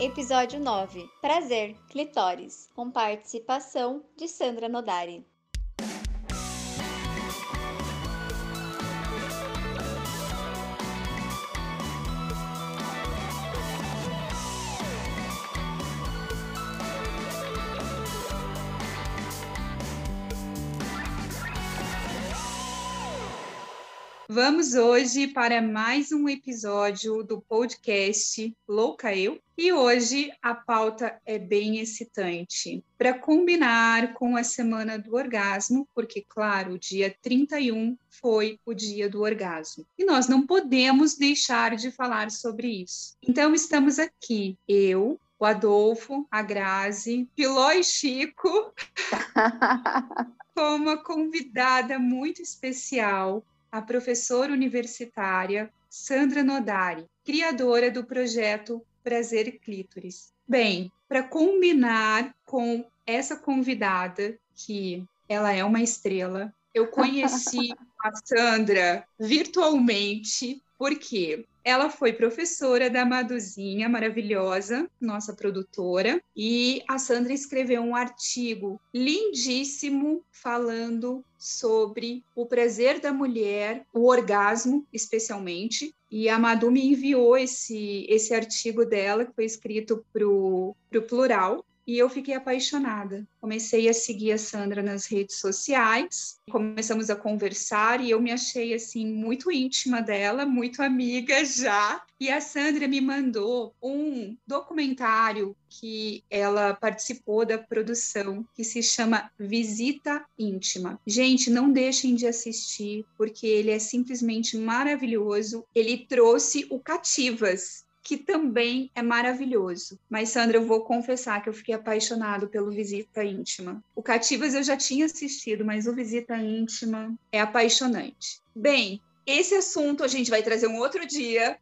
Episódio 9. Prazer, clitóris, com participação de Sandra Nodari. Vamos hoje para mais um episódio do podcast Louca Eu. E hoje a pauta é bem excitante, para combinar com a Semana do Orgasmo, porque, claro, o dia 31 foi o dia do orgasmo. E nós não podemos deixar de falar sobre isso. Então, estamos aqui, eu, o Adolfo, a Grazi, Piló e Chico, com uma convidada muito especial, a professora universitária Sandra Nodari, criadora do projeto Prazer Clítoris. Bem, para combinar com essa convidada, que ela é uma estrela, eu conheci a Sandra virtualmente, porque ela foi professora da Maduzinha, maravilhosa, nossa produtora, e a Sandra escreveu um artigo lindíssimo falando sobre o prazer da mulher, o orgasmo especialmente, e a Madu me enviou esse artigo dela, que foi escrito para o Plural, e eu fiquei apaixonada. Comecei a seguir a Sandra nas redes sociais, começamos a conversar e eu me achei assim muito íntima dela, muito amiga já. E a Sandra me mandou um documentário que ela participou da produção, que se chama Visita Íntima. Gente, não deixem de assistir, porque ele é simplesmente maravilhoso. Ele trouxe o Cativas, que também é maravilhoso. Mas, Sandra, eu vou confessar que eu fiquei apaixonado pelo Visita Íntima. O Cativas eu já tinha assistido, mas o Visita Íntima é apaixonante. Bem, esse assunto a gente vai trazer um outro dia.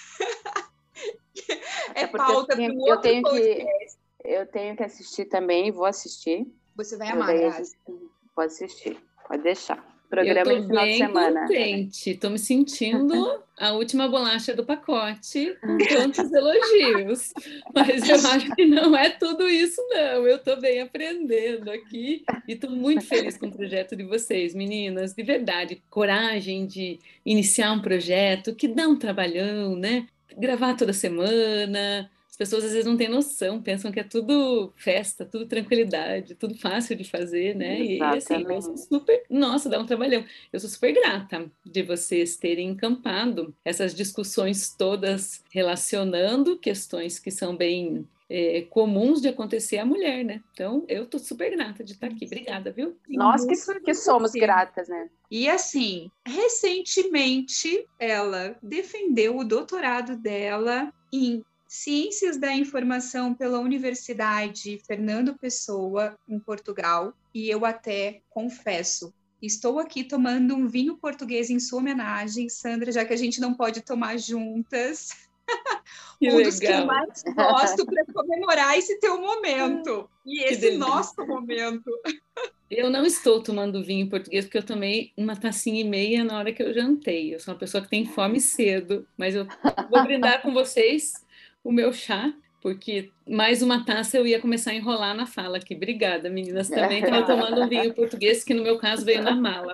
É pauta para um outro podcast. Eu tenho que assistir também, vou assistir. Você vai amar, Grazi. Vou assistir, pode deixar. Programa de final de semana. Contente, tô me sentindo a última bolacha do pacote com tantos elogios, mas eu acho que não é tudo isso não, eu tô bem aprendendo aqui e tô muito feliz com o projeto de vocês, meninas, de verdade, coragem de iniciar um projeto que dá um trabalhão, né? Gravar toda semana. As pessoas às vezes não têm noção, pensam que é tudo festa, tudo tranquilidade, tudo fácil de fazer, né? E assim, eu sou super... Nossa, dá um trabalhão. Eu sou super grata de vocês terem encampado essas discussões todas relacionando questões que são bem comuns de acontecer à mulher, né? Então, eu tô super grata de estar aqui. Obrigada, viu? Nós que somos gratas, né? E assim, recentemente ela defendeu o doutorado dela em Ciências da Informação pela Universidade Fernando Pessoa, em Portugal, e eu até confesso, estou aqui tomando um vinho português em sua homenagem, Sandra, já que a gente não pode tomar juntas. Dos que eu mais gosto para comemorar esse teu momento, e esse nosso momento. Eu não estou tomando vinho português porque eu tomei uma tacinha e meia na hora que eu jantei. Eu sou uma pessoa que tem fome cedo, mas eu vou brindar com vocês o meu chá, porque mais uma taça eu ia começar a enrolar na fala aqui. Obrigada, meninas. Também estava tomando um vinho português, que no meu caso veio na mala.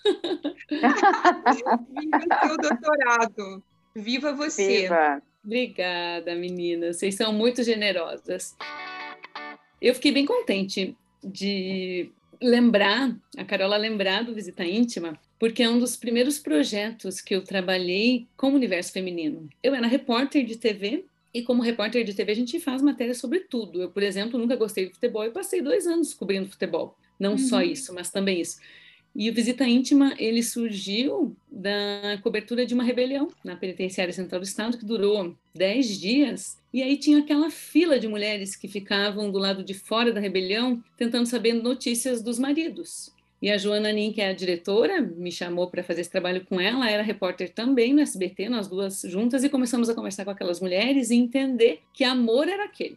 Viva o seu doutorado! Viva você! Viva! Obrigada, meninas. Vocês são muito generosas. Eu fiquei bem contente de lembrar, a Carola lembrar do Visita Íntima, porque é um dos primeiros projetos que eu trabalhei com o universo feminino. Eu era repórter de TV, e como repórter de TV a gente faz matéria sobre tudo. Eu, por exemplo, nunca gostei de futebol e passei 2 anos cobrindo futebol. Não só isso, mas também isso. E o Visita Íntima, ele surgiu da cobertura de uma rebelião na Penitenciária Central do Estado, que durou 10 dias, e aí tinha aquela fila de mulheres que ficavam do lado de fora da rebelião, tentando saber notícias dos maridos. E a Joana Nin, que é a diretora, me chamou para fazer esse trabalho com ela, era repórter também no SBT, nós duas juntas, e começamos a conversar com aquelas mulheres e entender que amor era aqueles.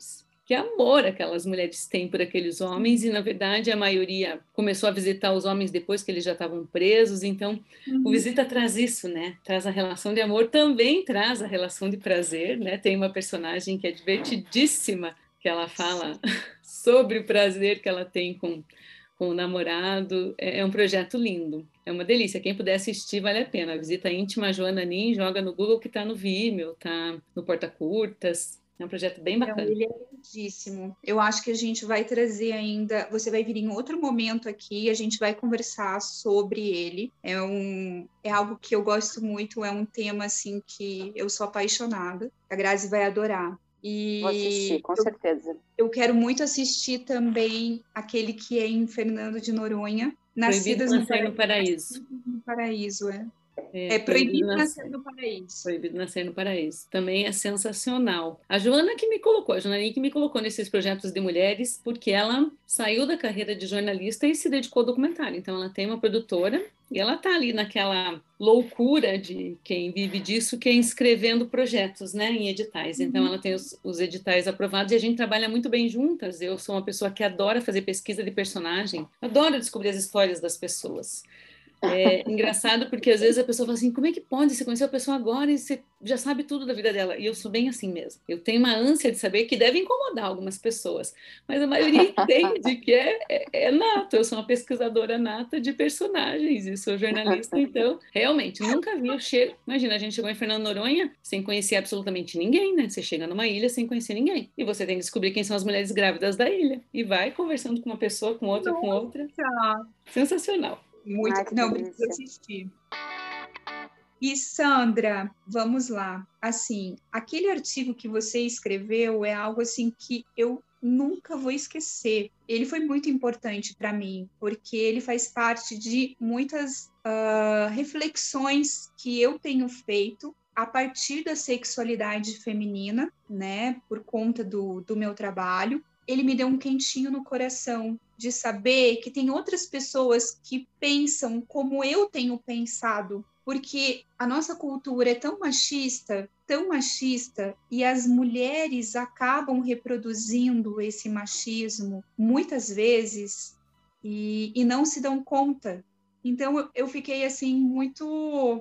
que amor aquelas mulheres têm por aqueles homens, e na verdade a maioria começou a visitar os homens depois que eles já estavam presos. Então o Visita traz isso, né? Traz a relação de amor, também traz a relação de prazer, né? Tem uma personagem que é divertidíssima, que ela fala sobre o prazer que ela tem com o namorado. É um projeto lindo, é uma delícia. Quem puder assistir, vale a pena. Visita Íntima Joana Nin, joga no Google, que está no Vimeo, está no Porta Curtas. É um projeto bem bacana. Ele é lindíssimo. Eu acho que a gente vai trazer ainda, você vai vir em outro momento aqui, a gente vai conversar sobre ele. É algo que eu gosto muito, é um tema assim que eu sou apaixonada. A Grazi vai adorar. E vou assistir, com certeza. Eu quero muito assistir também aquele que é em Fernando de Noronha, Nascidas no Paraíso. No Paraíso, Proibido Nascer no Paraíso. Proibido Nascer no Paraíso. Também é sensacional. A Joana que me colocou, a Joana que me colocou nesses projetos de mulheres, porque ela saiu da carreira de jornalista e se dedicou ao documentário. Então ela tem uma produtora e ela está ali naquela loucura de quem vive disso, que é escrevendo projetos, né, em editais. Então ela tem os editais aprovados e a gente trabalha muito bem juntas. Eu sou uma pessoa que adora fazer pesquisa de personagem, adoro descobrir as histórias das pessoas. É engraçado porque às vezes a pessoa fala assim, como é que pode? Você conheceu a pessoa agora e você já sabe tudo da vida dela. E eu sou bem assim mesmo. Eu tenho uma ânsia de saber que deve incomodar algumas pessoas, mas a maioria entende que é nato. Eu sou uma pesquisadora nata de personagens e sou jornalista, então realmente nunca vi o cheiro. Imagina, a gente chegou em Fernando Noronha sem conhecer absolutamente ninguém, né? Você chega numa ilha sem conhecer ninguém e você tem que descobrir quem são as mulheres grávidas da ilha e vai conversando com uma pessoa, com outra, com outra. Sensacional. Muito, não, preciso assistir. E Sandra, vamos lá. Assim, aquele artigo que você escreveu é algo assim que eu nunca vou esquecer. Ele foi muito importante para mim, porque ele faz parte de muitas reflexões que eu tenho feito a partir da sexualidade feminina, né, por conta do meu trabalho. Ele me deu um quentinho no coração de saber que tem outras pessoas que pensam como eu tenho pensado, porque a nossa cultura é tão machista, e as mulheres acabam reproduzindo esse machismo muitas vezes e não se dão conta. Então eu fiquei assim muito...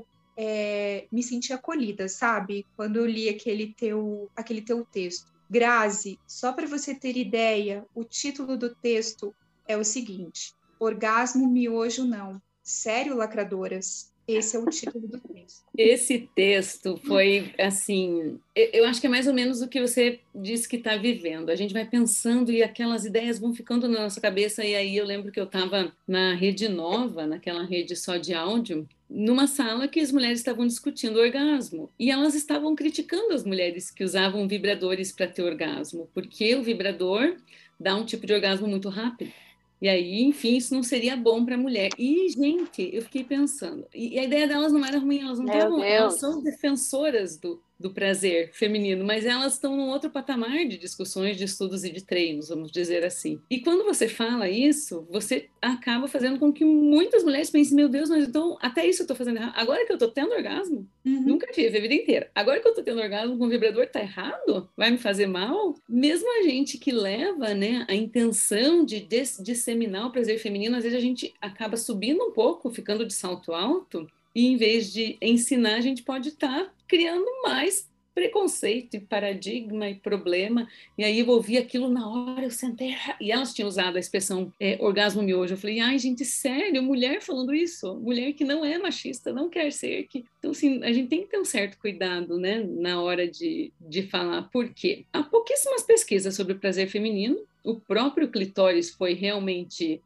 me senti acolhida, sabe? Quando eu li aquele teu texto. Grazi, só para você ter ideia, o título do texto é o seguinte: Orgasmo Miojo Não. Sério, lacradoras? Esse é o título do texto. Esse texto foi, assim, eu acho que é mais ou menos o que você disse que está vivendo. A gente vai pensando e aquelas ideias vão ficando na nossa cabeça. E aí eu lembro que eu estava na Rede Nova, naquela rede só de áudio, numa sala que as mulheres estavam discutindo orgasmo. E elas estavam criticando as mulheres que usavam vibradores para ter orgasmo, porque o vibrador dá um tipo de orgasmo muito rápido. E aí, enfim, isso não seria bom para a mulher. E, gente, eu fiquei pensando. E a ideia delas não era ruim, elas não estavam... Elas são defensoras do prazer feminino, mas elas estão num outro patamar de discussões, de estudos e de treinos, vamos dizer assim. E quando você fala isso, você acaba fazendo com que muitas mulheres pensem, meu Deus, mas então até isso eu estou fazendo errado. Agora que eu estou tendo orgasmo, nunca tive a vida inteira. Agora que eu estou tendo orgasmo com vibrador, está errado? Vai me fazer mal? Mesmo a gente que leva, né, a intenção de disseminar o prazer feminino, às vezes a gente acaba subindo um pouco, ficando de salto alto, e em vez de ensinar, a gente pode estar criando mais preconceito e paradigma e problema. E aí eu ouvi aquilo na hora, eu sentei, e elas tinham usado a expressão orgasmo miojo. Eu falei, ai, gente, sério, mulher falando isso? Mulher que não é machista, não quer ser. Então, assim, a gente tem que ter um certo cuidado, né, na hora de falar. Por quê? Há pouquíssimas pesquisas sobre o prazer feminino. O próprio clitóris foi realmente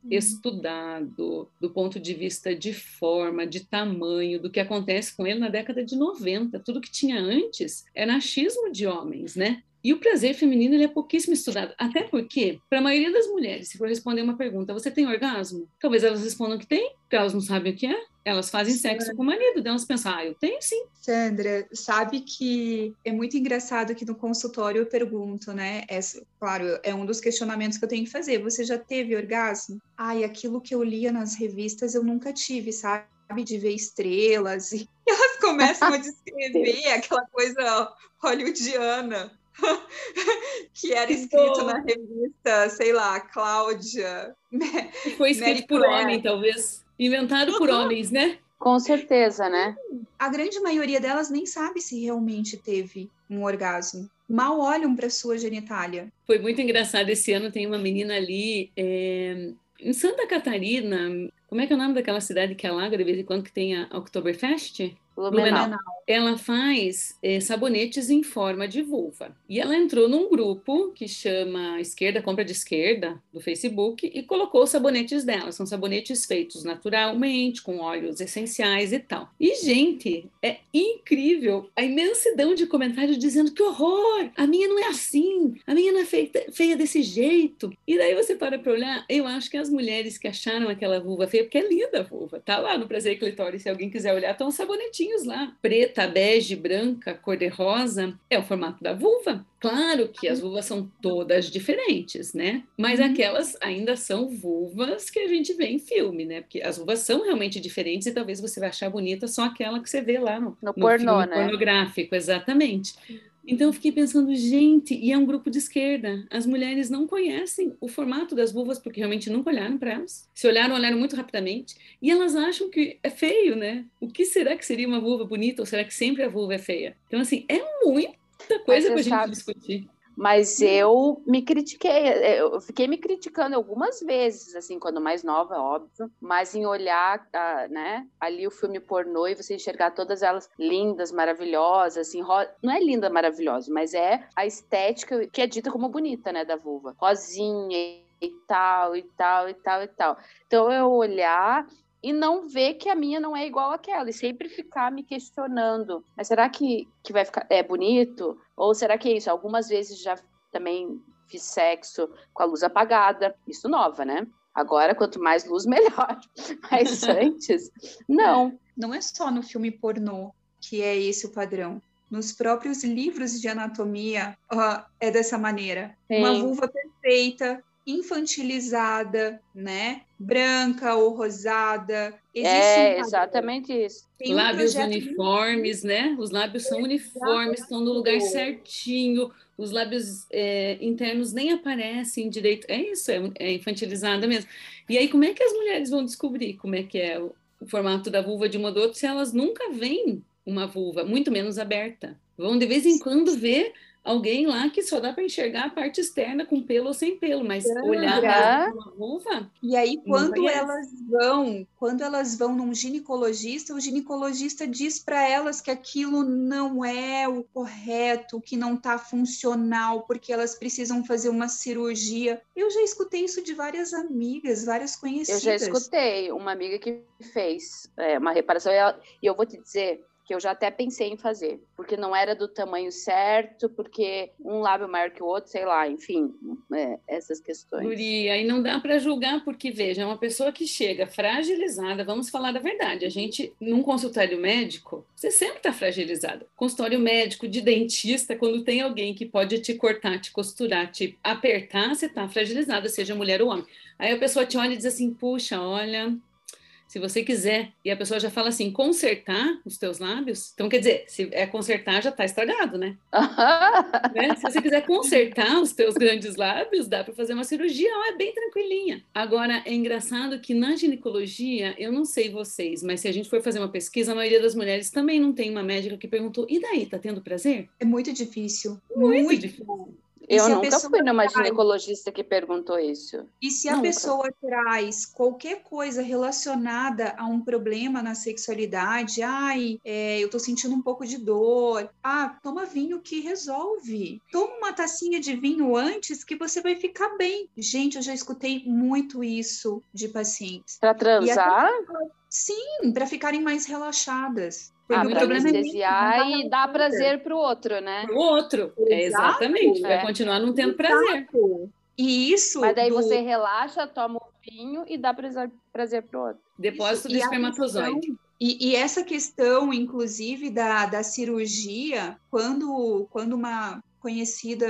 estudado do ponto de vista de forma, de tamanho, do que acontece com ele na década de 90. Tudo que tinha antes era achismo de homens, né? E o prazer feminino ele é pouquíssimo estudado, até porque, para a maioria das mulheres, se for responder uma pergunta, você tem orgasmo? Talvez elas respondam que tem, porque elas não sabem o que é. Elas fazem sexo com o marido, então elas pensam, eu tenho sim. Sandra, sabe que é muito engraçado que no consultório eu pergunto, né? Claro, é um dos questionamentos que eu tenho que fazer. Você já teve orgasmo? Ai, aquilo que eu lia nas revistas eu nunca tive, sabe? De ver estrelas. E elas começam a descrever aquela coisa hollywoodiana. que era escrito na revista, sei lá, Cláudia. E foi escrito por homem, talvez. Inventado por homens, né? Com certeza, né? A grande maioria delas nem sabe se realmente teve um orgasmo. Mal olham para sua genitália. Foi muito engraçado. Esse ano tem uma menina ali em Santa Catarina. Como é que é o nome daquela cidade que alaga de vez em quando que tem a Oktoberfest? Blumenau. Ela faz sabonetes em forma de vulva. E ela entrou num grupo que chama Esquerda Compra de Esquerda, do Facebook, e colocou os sabonetes dela. São sabonetes feitos naturalmente, com óleos essenciais e tal. E, gente, é incrível a imensidão de comentários dizendo que horror! A minha não é assim! A minha não é feia desse jeito! E daí você para olhar, eu acho que as mulheres que acharam aquela vulva feia, porque é linda a vulva, tá lá no Prazer Clitóris, se alguém quiser olhar, estão os sabonetinhos lá, preta, bege, branca, cor-de-rosa, é o formato da vulva. Claro que as vulvas são todas diferentes, né? Mas aquelas ainda são vulvas que a gente vê em filme, né? Porque as vulvas são realmente diferentes e talvez você vai achar bonita só aquela que você vê lá no pornô, filme né? pornográfico, exatamente. Então eu fiquei pensando, gente, e é um grupo de esquerda. As mulheres não conhecem o formato das vulvas porque realmente nunca olharam para elas. Se olharam, olharam muito rapidamente. E elas acham que é feio, né? O que será que seria uma vulva bonita ou será que sempre a vulva é feia? Então, assim, é muita coisa para a gente discutir. Mas eu me critiquei, eu fiquei me criticando algumas vezes, assim, quando mais nova, óbvio, mas em olhar, né, ali o filme pornô e você enxergar todas elas lindas, maravilhosas, assim, não é linda, maravilhosa, mas é a estética que é dita como bonita, né, da vulva, rosinha e tal, e tal, e tal, e tal. Então eu olhar e não ver que a minha não é igual àquela, e sempre ficar me questionando, mas será que vai ficar bonito? Ou será que é isso? Algumas vezes já também fiz sexo com a luz apagada, isso nova, né? Agora, quanto mais luz, melhor. Mas antes, não. Não é só no filme pornô que é esse o padrão. Nos próprios livros de anatomia é dessa maneira. Sim. Uma vulva perfeita, infantilizada, né? Branca ou rosada. Existe exatamente isso. Tem lábios uniformes, né? Os lábios são uniformes, estão no lugar certinho. Os lábios internos nem aparecem direito. É isso, é infantilizada mesmo. E aí, como é que as mulheres vão descobrir como é que é o formato da vulva de uma do outro se elas nunca veem uma vulva, muito menos aberta? Vão de vez em quando ver alguém lá que só dá para enxergar a parte externa com pelo ou sem pelo, mas olhar para uma vulva. E aí, quando elas vão num ginecologista, o ginecologista diz para elas que aquilo não é o correto, que não está funcional, porque elas precisam fazer uma cirurgia. Eu já escutei isso de várias amigas, várias conhecidas. Eu já escutei uma amiga que fez uma reparação, e eu vou te dizer que eu já até pensei em fazer, porque não era do tamanho certo, porque um lábio maior que o outro, sei lá, enfim, essas questões. Guria, aí não dá para julgar, porque, veja, é uma pessoa que chega fragilizada, vamos falar da verdade, a gente, num consultório médico, você sempre está fragilizada. Consultório médico, de dentista, quando tem alguém que pode te cortar, te costurar, te apertar, você está fragilizada, seja mulher ou homem. Aí a pessoa te olha e diz assim, puxa, olha... Se você quiser, e a pessoa já fala assim, consertar os teus lábios, então quer dizer, se é consertar, já está estragado, né? Né? Se você quiser consertar os teus grandes lábios, dá para fazer uma cirurgia, é bem tranquilinha. Agora, é engraçado que na ginecologia, eu não sei vocês, mas se a gente for fazer uma pesquisa, a maioria das mulheres também não tem uma médica que perguntou, e daí, tá tendo prazer? É muito difícil. Muito difícil. Eu nunca fui numa ginecologista que perguntou isso. E se a pessoa traz qualquer coisa relacionada a um problema na sexualidade, eu tô sentindo um pouco de dor, toma vinho que resolve. Toma uma tacinha de vinho antes que você vai ficar bem. Gente, eu já escutei muito isso de pacientes. Para transar? Sim, para ficarem mais relaxadas. Para anestesiar e dar prazer para o outro, né? Para o outro, exatamente. Vai continuar não tendo prazer. E isso... Mas daí você relaxa, toma um vinho e dá prazer para o outro. Depósito de espermatozoide. E essa questão, inclusive, da cirurgia, quando uma conhecida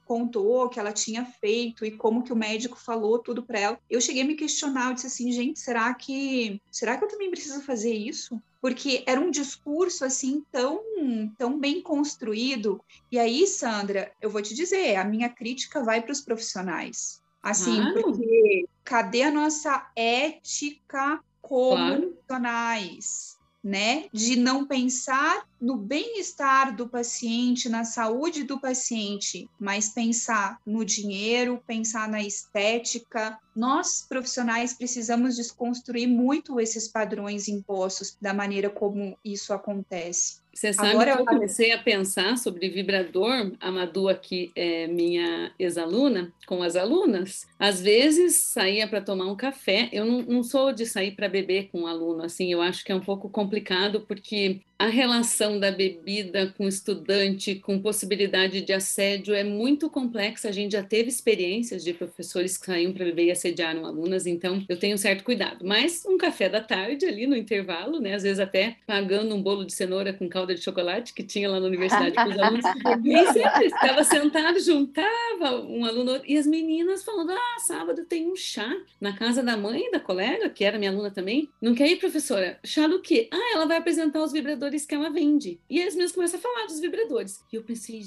contou que ela tinha feito e como que o médico falou tudo para ela, eu cheguei a me questionar, eu disse assim, gente, será que eu também preciso fazer isso? Porque era um discurso assim tão bem construído. E aí, Sandra, eu vou te dizer, a minha crítica vai para os profissionais. Assim, Claro. porque cadê a nossa ética como profissionais, né? De não pensar no bem-estar do paciente, na saúde do paciente, mas pensar no dinheiro, pensar na estética. Nós, profissionais, precisamos desconstruir muito esses padrões impostos da maneira como isso acontece. Você sabe que eu comecei a pensar sobre vibrador, a Madu aqui é minha ex-aluna, com as alunas, às vezes saía para tomar um café, eu não sou de sair para beber com um aluno, assim, eu acho que é um pouco complicado, porque a relação da bebida com o estudante, com possibilidade de assédio, é muito complexa. A gente já teve experiências de professores que saíam para beber e assediaram alunas, então eu tenho um certo cuidado. Mas um café da tarde ali no intervalo, né? Às vezes até pagando um bolo de cenoura com calda de chocolate que tinha lá na universidade com os alunos. Nem sempre estava sentado, juntava um aluno e as meninas falando, sábado tem um chá na casa da mãe da colega, que era minha aluna também. Não quer ir, professora? Chá do quê? Ela vai apresentar os vibradores que ela vende. E eles mesmos começam a falar dos vibradores. E eu pensei,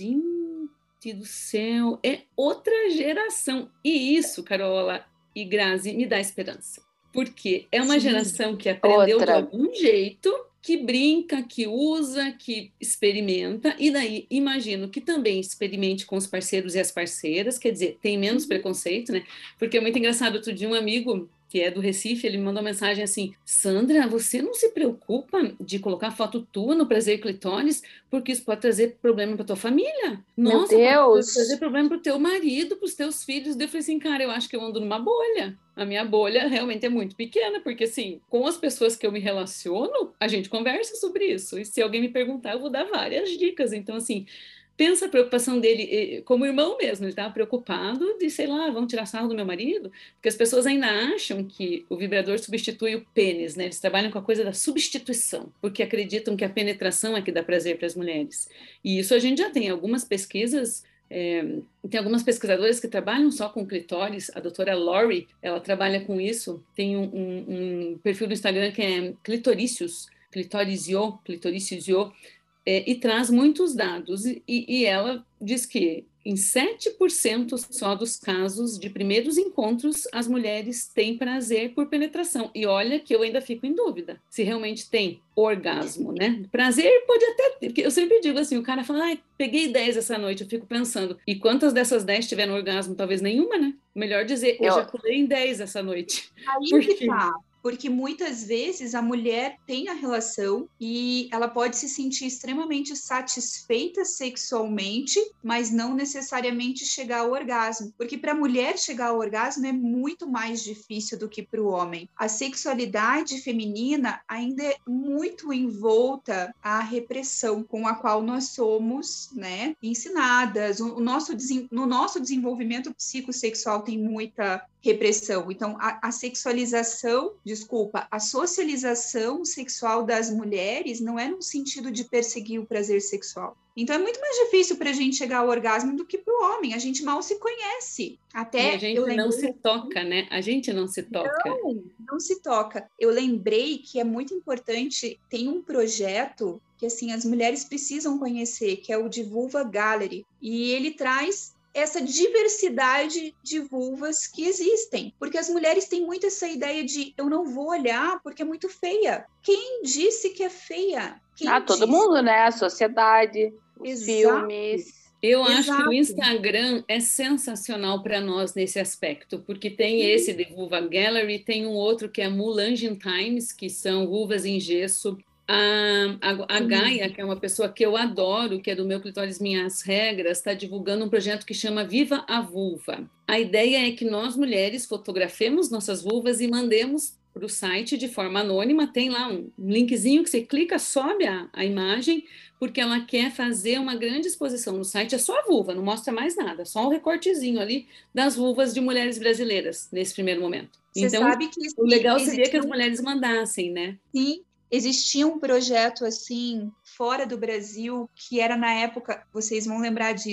gente do céu, é outra geração. E isso, Carola e Grazi, me dá esperança. Porque é uma geração que aprendeu de algum jeito, que brinca, que usa, que experimenta, e daí imagino que também experimente com os parceiros e as parceiras, quer dizer, tem menos preconceito, né? Porque é muito engraçado, outro dia um amigo que é do Recife, ele me mandou uma mensagem assim, Sandra, você não se preocupa de colocar foto tua no Prazer Clitóris, porque isso pode trazer problema para tua família? Nossa, meu Deus! Pode trazer problema para o teu marido, para os teus filhos. Daí eu falei assim, cara, eu acho que eu ando numa bolha. A minha bolha realmente é muito pequena, porque assim, com as pessoas que eu me relaciono, a gente conversa sobre isso. E se alguém me perguntar, eu vou dar várias dicas. Então, assim, pensa a preocupação dele como irmão mesmo, ele estava preocupado de, sei lá, vão tirar sarro do meu marido, porque as pessoas ainda acham que o vibrador substitui o pênis, né? Eles trabalham com a coisa da substituição, porque acreditam que a penetração é que dá prazer para as mulheres. E isso a gente já tem algumas pesquisas, tem algumas pesquisadoras que trabalham só com clitóris, a doutora Lori, ela trabalha com isso, tem um perfil no Instagram que é Clitoricius, Clitoricio, e traz muitos dados, e ela diz que em 7% só dos casos de primeiros encontros, as mulheres têm prazer por penetração. E olha que eu ainda fico em dúvida se realmente tem orgasmo, né? Prazer pode até ter, porque eu sempre digo assim, o cara fala, peguei 10 essa noite, eu fico pensando, e quantas dessas 10 tiveram orgasmo? Talvez nenhuma, né? Melhor dizer, eu ejaculei em 10 essa noite. Aí que tá. Porque muitas vezes a mulher tem a relação e ela pode se sentir extremamente satisfeita sexualmente, mas não necessariamente chegar ao orgasmo. Porque para a mulher chegar ao orgasmo é muito mais difícil do que para o homem. A sexualidade feminina ainda é muito envolta à repressão com a qual nós somos, né, ensinadas. No nosso desenvolvimento psicossexual tem muita repressão. Então, a socialização sexual das mulheres não é no sentido de perseguir o prazer sexual. Então, é muito mais difícil para a gente chegar ao orgasmo do que para o homem. A gente mal se conhece. Até e a gente não se toca, né? A gente não se toca. Não se toca. Eu lembrei que é muito importante, tem um projeto que, assim, as mulheres precisam conhecer, que é o de Vulva Gallery. E ele traz essa diversidade de vulvas que existem. Porque as mulheres têm muito essa ideia de eu não vou olhar porque é muito feia. Quem disse que é feia? Todo mundo, né? A sociedade, os filmes. Eu acho que o Instagram é sensacional para nós nesse aspecto, porque tem esse de Vulva Gallery, tem um outro que é Mulangin Times, que são vulvas em gesso. A Gaia, que é uma pessoa que eu adoro, que é do meu Clitóris Minhas Regras, está divulgando um projeto que chama Viva a Vulva. A ideia é que nós, mulheres, fotografemos nossas vulvas e mandemos para o site de forma anônima. Tem lá um linkzinho que você clica, sobe a imagem, porque ela quer fazer uma grande exposição no site. É só a vulva, não mostra mais nada, só um recortezinho ali das vulvas de mulheres brasileiras, nesse primeiro momento. Você então, sabe que o legal seria que as mulheres mandassem, né? Sim. Existia um projeto assim fora do Brasil que era na época, vocês vão lembrar disso,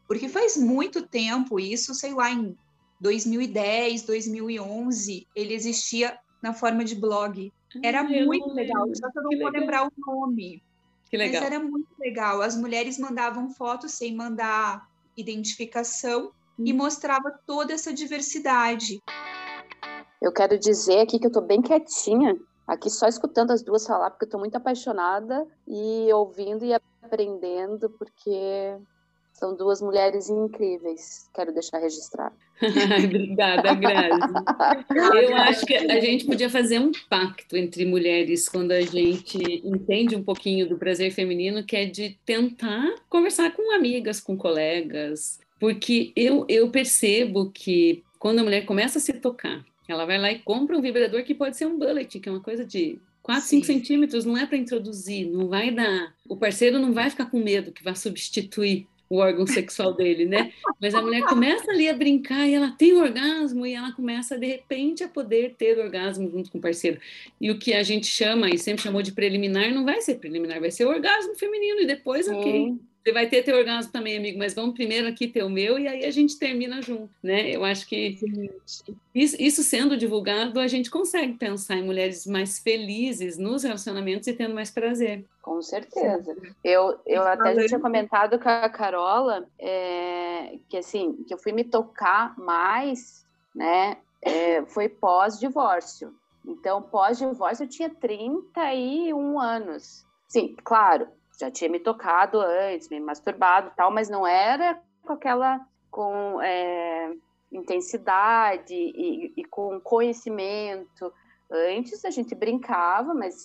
Porque faz muito tempo, isso, sei lá, em 2010, 2011, ele existia na forma de blog. Era Eu muito não legal, lembro. só que eu Que não vou legal. lembrar o nome. Que Mas legal. era muito legal. As mulheres mandavam fotos sem mandar identificação e mostrava toda essa diversidade. Eu quero dizer aqui que eu tô bem quietinha, aqui só escutando as duas falar, porque eu tô muito apaixonada e ouvindo e aprendendo, porque são duas mulheres incríveis. Quero deixar registrado. Obrigada, Grazi. Eu acho que a gente podia fazer um pacto entre mulheres quando a gente entende um pouquinho do prazer feminino, que é de tentar conversar com amigas, com colegas, porque eu percebo que quando a mulher começa a se tocar, ela vai lá e compra um vibrador que pode ser um bullet, que é uma coisa de 4, 5 Sim. centímetros, não é para introduzir, não vai dar. O parceiro não vai ficar com medo que vai substituir o órgão sexual dele, né? Mas a mulher começa ali a brincar e ela tem orgasmo e ela começa, de repente, a poder ter orgasmo junto com o parceiro. E o que a gente chama, e sempre chamou de preliminar, não vai ser preliminar, vai ser orgasmo feminino e depois, ok. Você vai ter teu orgasmo também, amigo, mas vamos primeiro aqui ter o meu e aí a gente termina junto, né? Eu acho que isso sendo divulgado, a gente consegue pensar em mulheres mais felizes nos relacionamentos e tendo mais prazer. Com certeza. Eu até já tinha comentado com a Carola que assim, que eu fui me tocar mais, né? Foi pós-divórcio. Então, pós-divórcio eu tinha 31 anos. Sim, claro, já tinha me tocado antes, me masturbado e tal, mas não era com aquela intensidade e com conhecimento. Antes a gente brincava, mas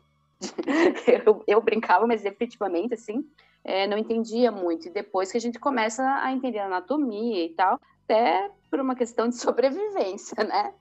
eu brincava, mas efetivamente, assim, não entendia muito. E depois que a gente começa a entender a anatomia e tal, até por uma questão de sobrevivência, né?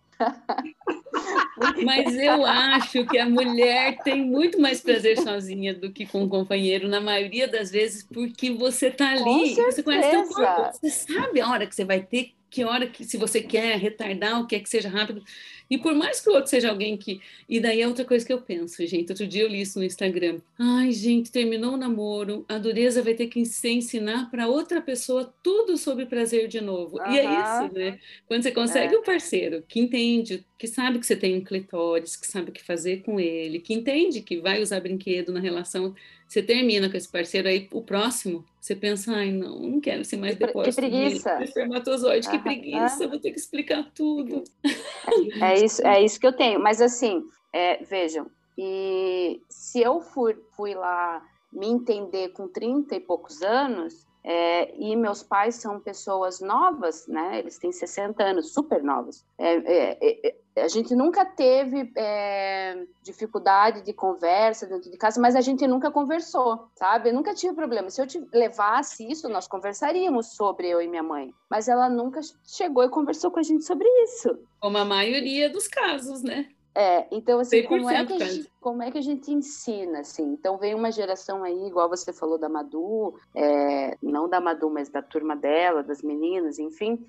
Mas eu acho que a mulher tem muito mais prazer sozinha do que com um companheiro, na maioria das vezes, porque você tá ali, você conhece teu corpo, você sabe a hora que você vai ter, que hora que, se você quer retardar, o que é que seja rápido. E por mais que o outro seja alguém que... E daí é outra coisa que eu penso, gente. Outro dia eu li isso no Instagram. Ai, gente, terminou o namoro, a dureza vai ter que se ensinar para outra pessoa tudo sobre prazer de novo. E é isso, né? Quando você consegue um parceiro que entende, que sabe que você tem um clitóris, que sabe o que fazer com ele, que entende que vai usar brinquedo na relação, você termina com esse parceiro, aí o próximo, você pensa, ai, não quero ser mais depósito que preguiça. de espermatozoide, que preguiça, vou ter que explicar tudo. É isso que eu tenho, mas assim, vejam, e se eu fui lá me entender com 30 e poucos anos, e meus pais são pessoas novas, né? Eles têm 60 anos, super novos. A gente nunca teve dificuldade de conversa dentro de casa, mas a gente nunca conversou, sabe? Eu nunca tive problema. Se eu te levasse isso, nós conversaríamos sobre eu e minha mãe. Mas ela nunca chegou e conversou com a gente sobre isso. Como a maioria dos casos, né? Então, assim, como é que a gente ensina, assim? Então, vem uma geração aí, igual você falou da Madu, não da Madu, mas da turma dela, das meninas, enfim,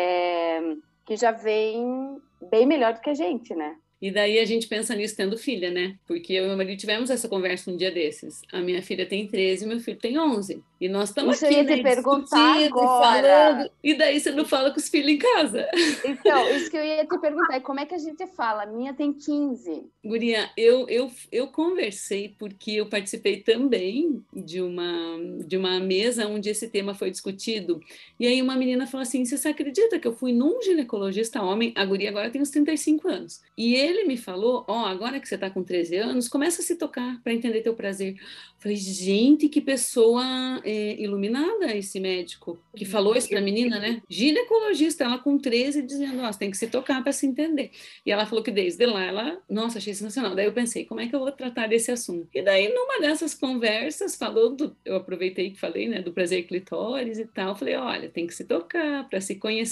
que já vem bem melhor do que a gente, né? E daí a gente pensa nisso tendo filha, né? Porque eu e meu marido tivemos essa conversa um dia desses. A minha filha tem 13 e meu filho tem 11. E nós estamos aqui, né, discutindo e falando. E daí você não fala com os filhos em casa. Então, isso que eu ia te perguntar. E como é que a gente fala? A minha tem 15. Guria, eu conversei porque eu participei também de uma mesa onde esse tema foi discutido. E aí uma menina falou assim, você acredita que eu fui num ginecologista homem? A guria agora tem uns 35 anos. E ele me falou, agora que você está com 13 anos, começa a se tocar para entender teu prazer. Eu falei, gente, que pessoa iluminada esse médico que falou isso para a menina, né? Ginecologista, ela com 13 dizendo, você tem que se tocar para se entender. E ela falou que desde lá, ela, nossa, achei sensacional. Daí eu pensei, como é que eu vou tratar desse assunto? E daí, numa dessas conversas, eu aproveitei que falei, né, do prazer clitóris e tal, falei, olha, tem que se tocar para se conhecer.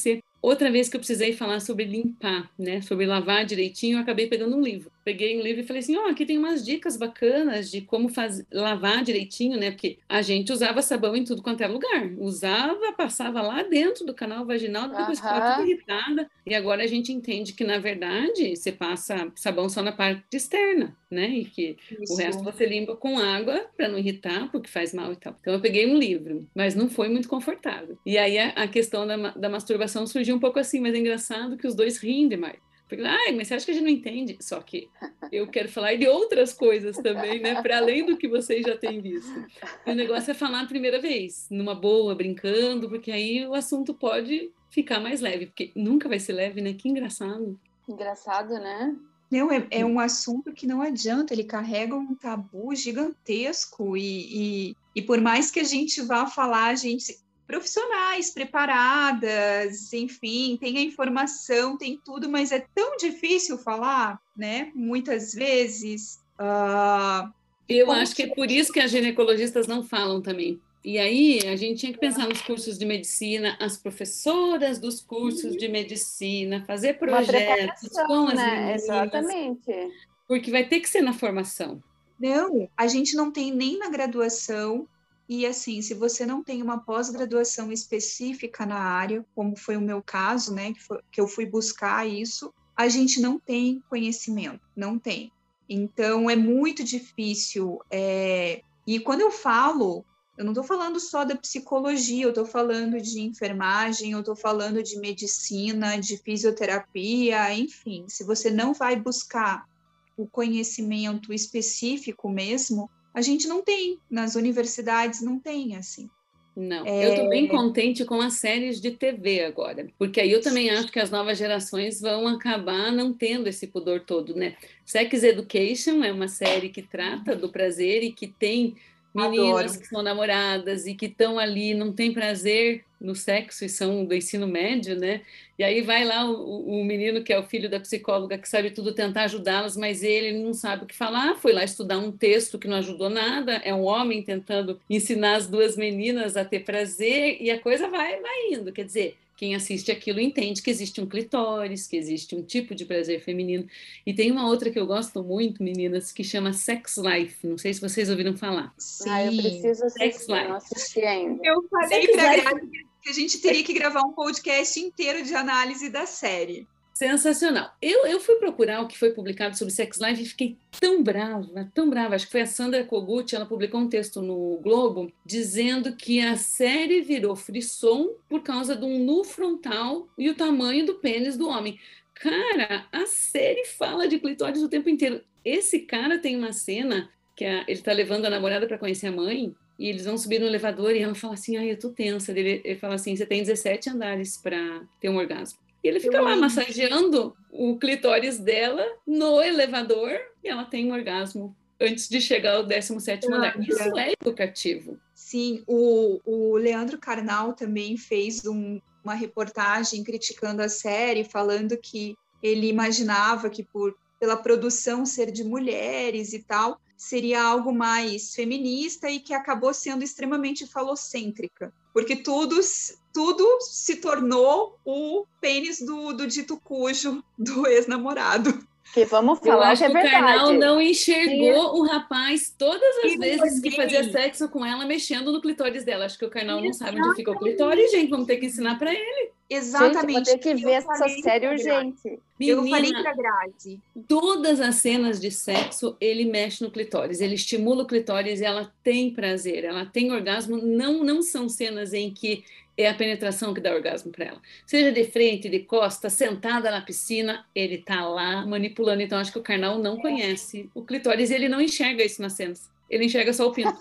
Outra vez que eu precisei falar sobre limpar, né? Sobre lavar direitinho, eu acabei pegando um livro. Peguei um livro e falei assim, aqui tem umas dicas bacanas de como lavar direitinho, né? Porque a gente usava sabão em tudo quanto é lugar. Usava, passava lá dentro do canal vaginal, depois ficava tudo irritada. E agora a gente entende que, na verdade, você passa sabão só na parte externa, né? E que o resto você limpa com água para não irritar, porque faz mal e tal. Então eu peguei um livro, mas não foi muito confortável. E aí a questão da masturbação surgiu um pouco assim, mas é engraçado que os dois riem demais. Porque, mas você acha que a gente não entende? Só que eu quero falar de outras coisas também, né? Para além do que vocês já têm visto. E o negócio é falar a primeira vez, numa boa, brincando, porque aí o assunto pode ficar mais leve, porque nunca vai ser leve, né? Que engraçado. Engraçado, né? Não, é um assunto que não adianta, ele carrega um tabu gigantesco e por mais que a gente vá falar, profissionais, preparadas, enfim, tem a informação, tem tudo, mas é tão difícil falar, né? Muitas vezes. Eu acho que é por isso que as ginecologistas não falam também. E aí a gente tinha que pensar nos cursos de medicina, as professoras dos cursos de medicina, fazer projetos com as meninas. Exatamente. Porque vai ter que ser na formação. Não, a gente não tem nem na graduação. E assim, se você não tem uma pós-graduação específica na área, como foi o meu caso, né, que eu fui buscar isso, a gente não tem conhecimento, não tem. Então, é muito difícil. E quando eu falo, eu não estou falando só da psicologia, eu estou falando de enfermagem, eu estou falando de medicina, de fisioterapia, enfim. Se você não vai buscar o conhecimento específico mesmo, a gente não tem, nas universidades não tem, assim. Não, eu estou bem contente com as séries de TV agora, porque aí eu também acho que as novas gerações vão acabar não tendo esse pudor todo, né? Sex Education é uma série que trata do prazer e que tem meninas que são namoradas e que estão ali, não tem prazer no sexo e são do ensino médio, né? E aí vai lá o menino que é o filho da psicóloga que sabe tudo tentar ajudá-las, mas ele não sabe o que falar, foi lá estudar um texto que não ajudou nada, é um homem tentando ensinar as duas meninas a ter prazer e a coisa vai indo, quer dizer, quem assiste aquilo entende que existe um clitóris, que existe um tipo de prazer feminino. E tem uma outra que eu gosto muito, meninas, que chama Sex Life. Não sei se vocês ouviram falar. Sim. Eu preciso assistir, não assisti ainda. Eu falei para a Grazi que a gente teria que gravar um podcast inteiro de análise da série. Sensacional. Eu fui procurar o que foi publicado sobre Sex Life e fiquei tão brava, tão brava. Acho que foi a Sandra Kogut, ela publicou um texto no Globo dizendo que a série virou frisson por causa de um nu frontal e o tamanho do pênis do homem. Cara, a série fala de clitóris o tempo inteiro. Esse cara tem uma cena que ele tá levando a namorada para conhecer a mãe e eles vão subir no elevador e ela fala assim, eu tô tensa. Ele fala assim, você tem 17 andares para ter um orgasmo. E ele fica lá massageando o clitóris dela no elevador e ela tem um orgasmo antes de chegar ao 17º andar. Isso é educativo. Sim, o Leandro Carnal também fez uma reportagem criticando a série, falando que ele imaginava que pela produção ser de mulheres e tal, seria algo mais feminista e que acabou sendo extremamente falocêntrica, porque tudo se tornou o pênis do dito cujo do ex-namorado. Que vamos falar que é verdade. O Karnal não enxergou o rapaz todas as vezes que fazia sexo com ela mexendo no clitóris dela. Acho que o Karnal não sabe onde fica o clitóris, gente. Vamos ter que ensinar para ele. Exatamente. Gente, vou ter que ver essa série urgente. Eu falei pra Grazi. Todas as cenas de sexo, ele mexe no clitóris, ele estimula o clitóris e ela tem prazer, ela tem orgasmo. Não são cenas em que é a penetração que dá orgasmo para ela. Seja de frente, de costa, sentada na piscina, ele tá lá manipulando. Então, acho que o Karnal não conhece o clitóris e ele não enxerga isso nas cenas. Ele enxerga só o pinto.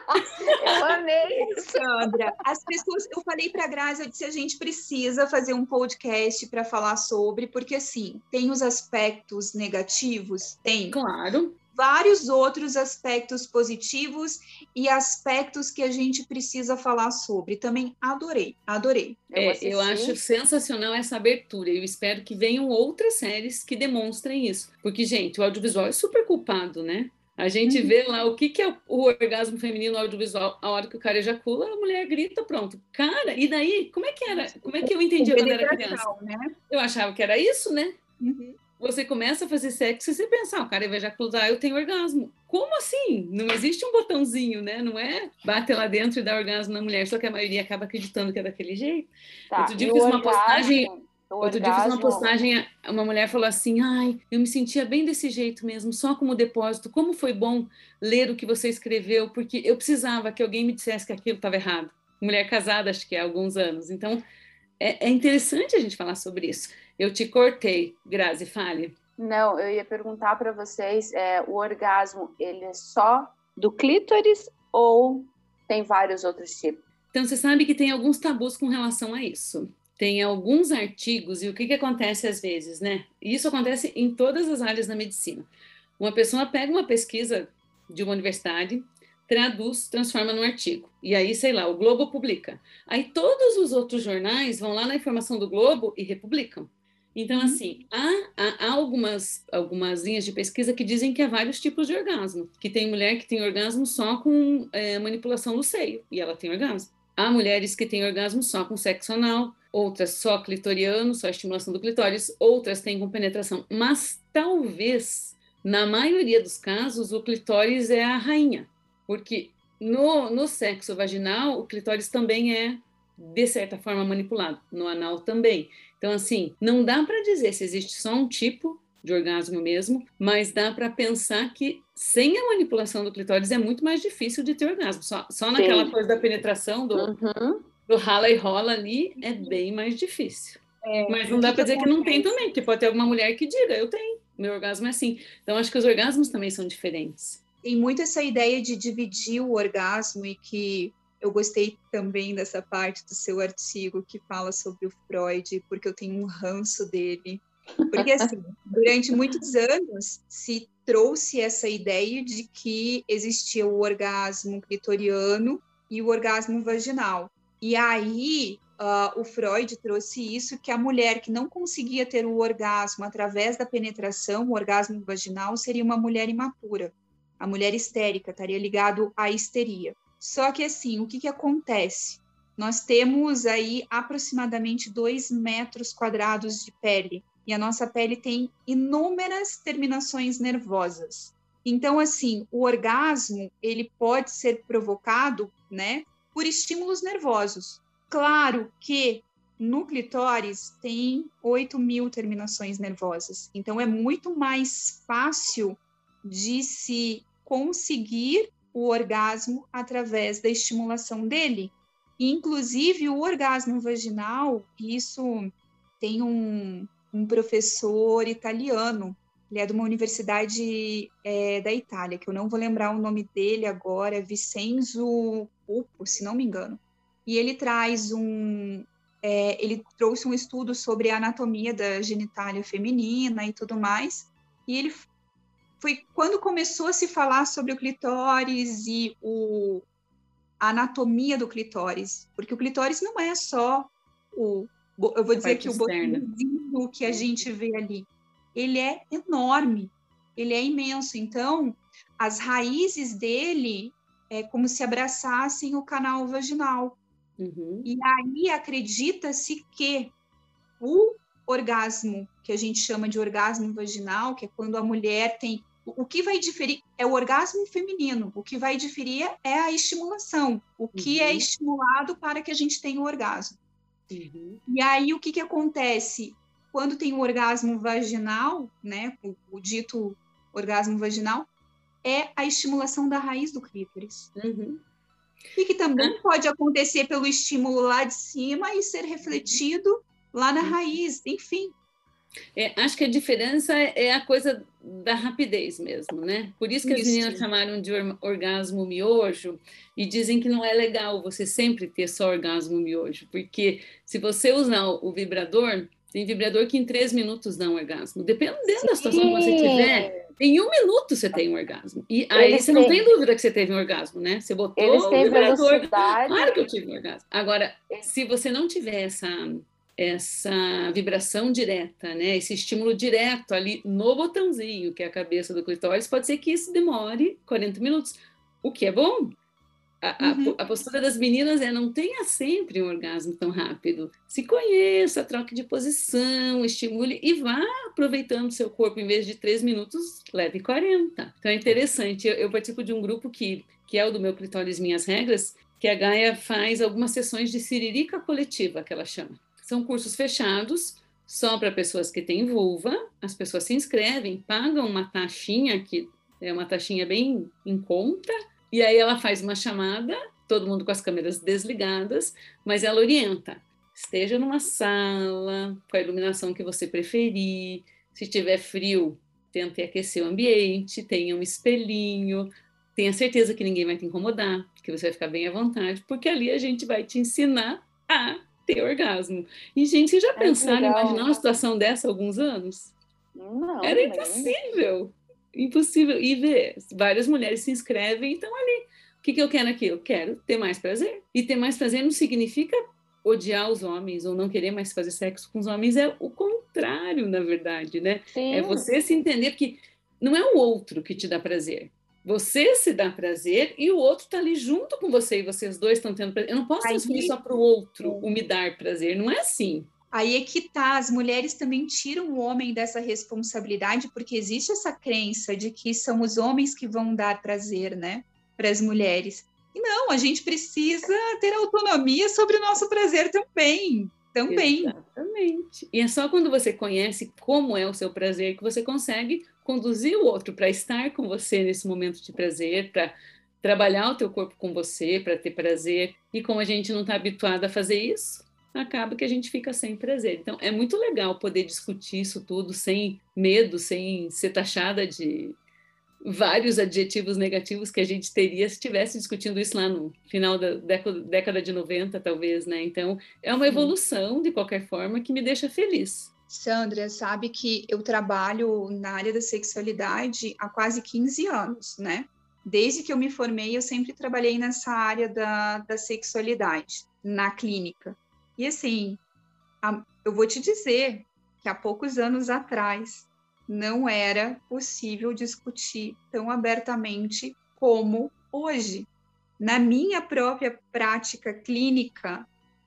Eu amei, Sandra. As pessoas, eu falei para a Grazi, eu disse, a gente precisa fazer um podcast para falar sobre, porque assim, tem os aspectos negativos, tem. Claro. Vários outros aspectos positivos e aspectos que a gente precisa falar sobre. Também adorei. Eu acho sensacional essa abertura. Eu espero que venham outras séries que demonstrem isso. Porque, gente, o audiovisual é super culpado, né? A gente vê lá o que é o orgasmo feminino audiovisual. A hora que o cara ejacula, a mulher grita, pronto. Cara, e daí, como é que era? Como é que eu entendia quando era criança? Né? Eu achava que era isso, né? Uhum. Você começa a fazer sexo e você pensa, o cara vai ejacular, eu tenho orgasmo. Como assim? Não existe um botãozinho, né? Não é bater lá dentro e dar orgasmo na mulher, só que a maioria acaba acreditando que é daquele jeito. Tá, Outro dia eu fiz uma postagem... Uma mulher falou assim, ai, eu me sentia bem desse jeito mesmo, só como depósito, como foi bom ler o que você escreveu, porque eu precisava que alguém me dissesse que aquilo estava errado. Mulher casada, acho que há alguns anos. Então, é interessante a gente falar sobre isso. Eu te cortei, Grazi, fale. Não, eu ia perguntar para vocês, o orgasmo, ele é só do clítoris ou tem vários outros tipos? Então, você sabe que tem alguns tabus com relação a isso. Tem alguns artigos, e o que acontece às vezes, né? Isso acontece em todas as áreas da medicina. Uma pessoa pega uma pesquisa de uma universidade, traduz, transforma num artigo. E aí, sei lá, o Globo publica. Aí todos os outros jornais vão lá na informação do Globo e republicam. Então, assim, há algumas linhas de pesquisa que dizem que há vários tipos de orgasmo. Que tem mulher que tem orgasmo só com manipulação do seio, e ela tem orgasmo. Há mulheres que têm orgasmo só com sexo anal, outras só clitoriano, só estimulação do clitóris, outras têm com penetração. Mas talvez, na maioria dos casos, o clitóris é a rainha, porque no sexo vaginal, o clitóris também é, de certa forma, manipulado, no anal também. Então, assim, não dá para dizer se existe só um tipo de orgasmo mesmo, mas dá para pensar que sem a manipulação do clitóris é muito mais difícil de ter orgasmo. Só naquela coisa da penetração, do rala e rola ali, é bem mais difícil. Mas não dá para dizer que não tem também, porque pode ter alguma mulher que diga, eu tenho, meu orgasmo é assim. Então, acho que os orgasmos também são diferentes. Tem muito essa ideia de dividir o orgasmo e que eu gostei também dessa parte do seu artigo que fala sobre o Freud, porque eu tenho um ranço dele. Porque, assim, durante muitos anos se trouxe essa ideia de que existia o orgasmo clitoriano e o orgasmo vaginal. E aí, o Freud trouxe isso, que a mulher que não conseguia ter o orgasmo através da penetração, o orgasmo vaginal, seria uma mulher imatura. A mulher histérica estaria ligado à histeria. Só que, assim, o que acontece? Nós temos aí aproximadamente 2 metros quadrados de pele, e a nossa pele tem inúmeras terminações nervosas. Então, assim, o orgasmo, ele pode ser provocado, né, por estímulos nervosos. Claro que no clitóris tem 8.000 terminações nervosas, então é muito mais fácil de se conseguir o orgasmo através da estimulação dele. E, inclusive, o orgasmo vaginal, isso tem um professor italiano, ele é de uma universidade da Itália, que eu não vou lembrar o nome dele agora, Vincenzo Pupo, se não me engano. E ele ele trouxe um estudo sobre a anatomia da genitália feminina e tudo mais, e ele foi quando começou a se falar sobre o clitóris e a anatomia do clitóris, porque o clitóris não é só eu vou dizer que o botãozinho que a gente vê ali, ele é enorme, ele é imenso. Então, as raízes dele é como se abraçassem o canal vaginal. E aí acredita-se que o orgasmo, que a gente chama de orgasmo vaginal, que é quando a mulher tem... O que vai diferir é o orgasmo feminino, o que vai diferir é a estimulação, o que é estimulado para que a gente tenha o orgasmo. E aí, o que acontece? Quando tem o orgasmo vaginal, né, o dito orgasmo vaginal, é a estimulação da raiz do clítoris. E que também pode acontecer pelo estímulo lá de cima e ser refletido lá na raiz, enfim. Acho que a diferença é a coisa da rapidez mesmo, né? Por isso que as meninas chamaram de orgasmo miojo e dizem que não é legal você sempre ter só orgasmo miojo, porque se você usar o vibrador, tem vibrador que em 3 minutos dá um orgasmo. Dependendo da situação que você tiver, em 1 minuto você tem um orgasmo. E aí você não tem dúvida que você teve um orgasmo, né? Você botou o vibrador. Claro que eu tive um orgasmo. Agora, se você não tiver essa vibração direta, né? Esse estímulo direto ali no botãozinho, que é a cabeça do clitóris, pode ser que isso demore 40 minutos, o que é bom. A postura das meninas não tenha sempre um orgasmo tão rápido. Se conheça, troque de posição, estimule e vá aproveitando seu corpo. Em vez de 3 minutos, leve 40. Então é interessante. Eu participo de um grupo que é o do meu Clitóris Minhas Regras, que a Gaia faz algumas sessões de siririca coletiva, que ela chama. São cursos fechados, só para pessoas que têm vulva. As pessoas se inscrevem, pagam uma taxinha, que é uma taxinha bem em conta, e aí ela faz uma chamada, todo mundo com as câmeras desligadas, mas ela orienta. Esteja numa sala, com a iluminação que você preferir. Se tiver frio, tente aquecer o ambiente, tenha um espelhinho, tenha certeza que ninguém vai te incomodar, que você vai ficar bem à vontade, porque ali a gente vai te ensinar a ter orgasmo. E, gente, vocês já pensaram em imaginar uma situação dessa há alguns anos? Não. Era impossível. Impossível. E ver, várias mulheres se inscrevem e estão ali. O que eu quero aqui? Eu quero ter mais prazer. E ter mais prazer não significa odiar os homens ou não querer mais fazer sexo com os homens. É o contrário, na verdade, né? Sim. É você se entender, porque não é o outro que te dá prazer. Você se dá prazer e o outro está ali junto com você e vocês dois estão tendo prazer. Eu não posso transferir só para o outro me dar prazer. Não é assim. Aí é que tá, as mulheres também tiram o homem dessa responsabilidade, porque existe essa crença de que são os homens que vão dar prazer, né, para as mulheres. E não, a gente precisa ter autonomia sobre o nosso prazer também. Exatamente. E é só quando você conhece como é o seu prazer que você consegue conduzir o outro para estar com você nesse momento de prazer, para trabalhar o teu corpo com você, para ter prazer. E como a gente não está habituado a fazer isso, acaba que a gente fica sem prazer. Então, é muito legal poder discutir isso tudo sem medo, sem ser taxada de vários adjetivos negativos que a gente teria se estivesse discutindo isso lá no final da década de 90, talvez, né? Então, é uma evolução, de qualquer forma, que me deixa feliz. Sandra, sabe que eu trabalho na área da sexualidade há quase 15 anos, né? Desde que eu me formei, eu sempre trabalhei nessa área da sexualidade, na clínica. E assim, eu vou te dizer que há poucos anos atrás não era possível discutir tão abertamente como hoje. Na minha própria prática clínica,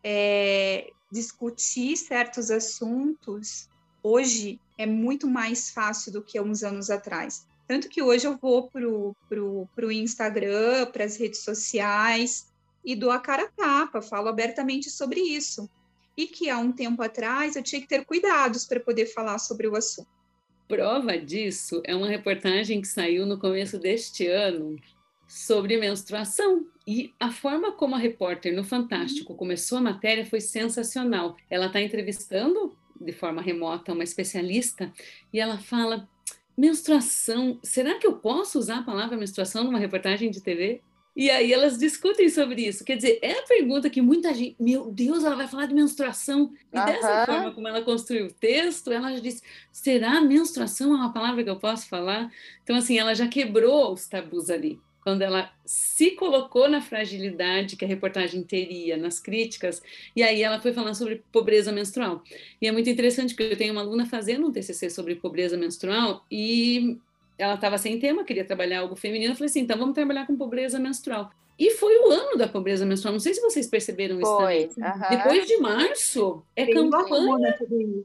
discutir certos assuntos hoje é muito mais fácil do que há uns anos atrás. Tanto que hoje eu vou pro Instagram, para as redes sociais, e dou a cara a tapa, falo abertamente sobre isso. E que há um tempo atrás eu tinha que ter cuidados para poder falar sobre o assunto. Prova disso é uma reportagem que saiu no começo deste ano sobre menstruação. E a forma como a repórter no Fantástico começou a matéria foi sensacional. Ela está entrevistando de forma remota uma especialista e ela fala: menstruação, será que eu posso usar a palavra menstruação numa reportagem de TV? E aí elas discutem sobre isso. Quer dizer, é a pergunta que muita gente... Meu Deus, ela vai falar de menstruação. E dessa forma como ela construiu o texto, ela já disse, será menstruação é uma palavra que eu posso falar? Então, assim, ela já quebrou os tabus ali. Quando ela se colocou na fragilidade que a reportagem teria, nas críticas, e aí ela foi falando sobre pobreza menstrual. E é muito interessante, porque eu tenho uma aluna fazendo um TCC sobre pobreza menstrual, e ela estava sem tema, queria trabalhar algo feminino, eu falei assim, então vamos trabalhar com pobreza menstrual. E foi o ano da pobreza menstrual, não sei se vocês perceberam isso também. Depois de março, é campanha.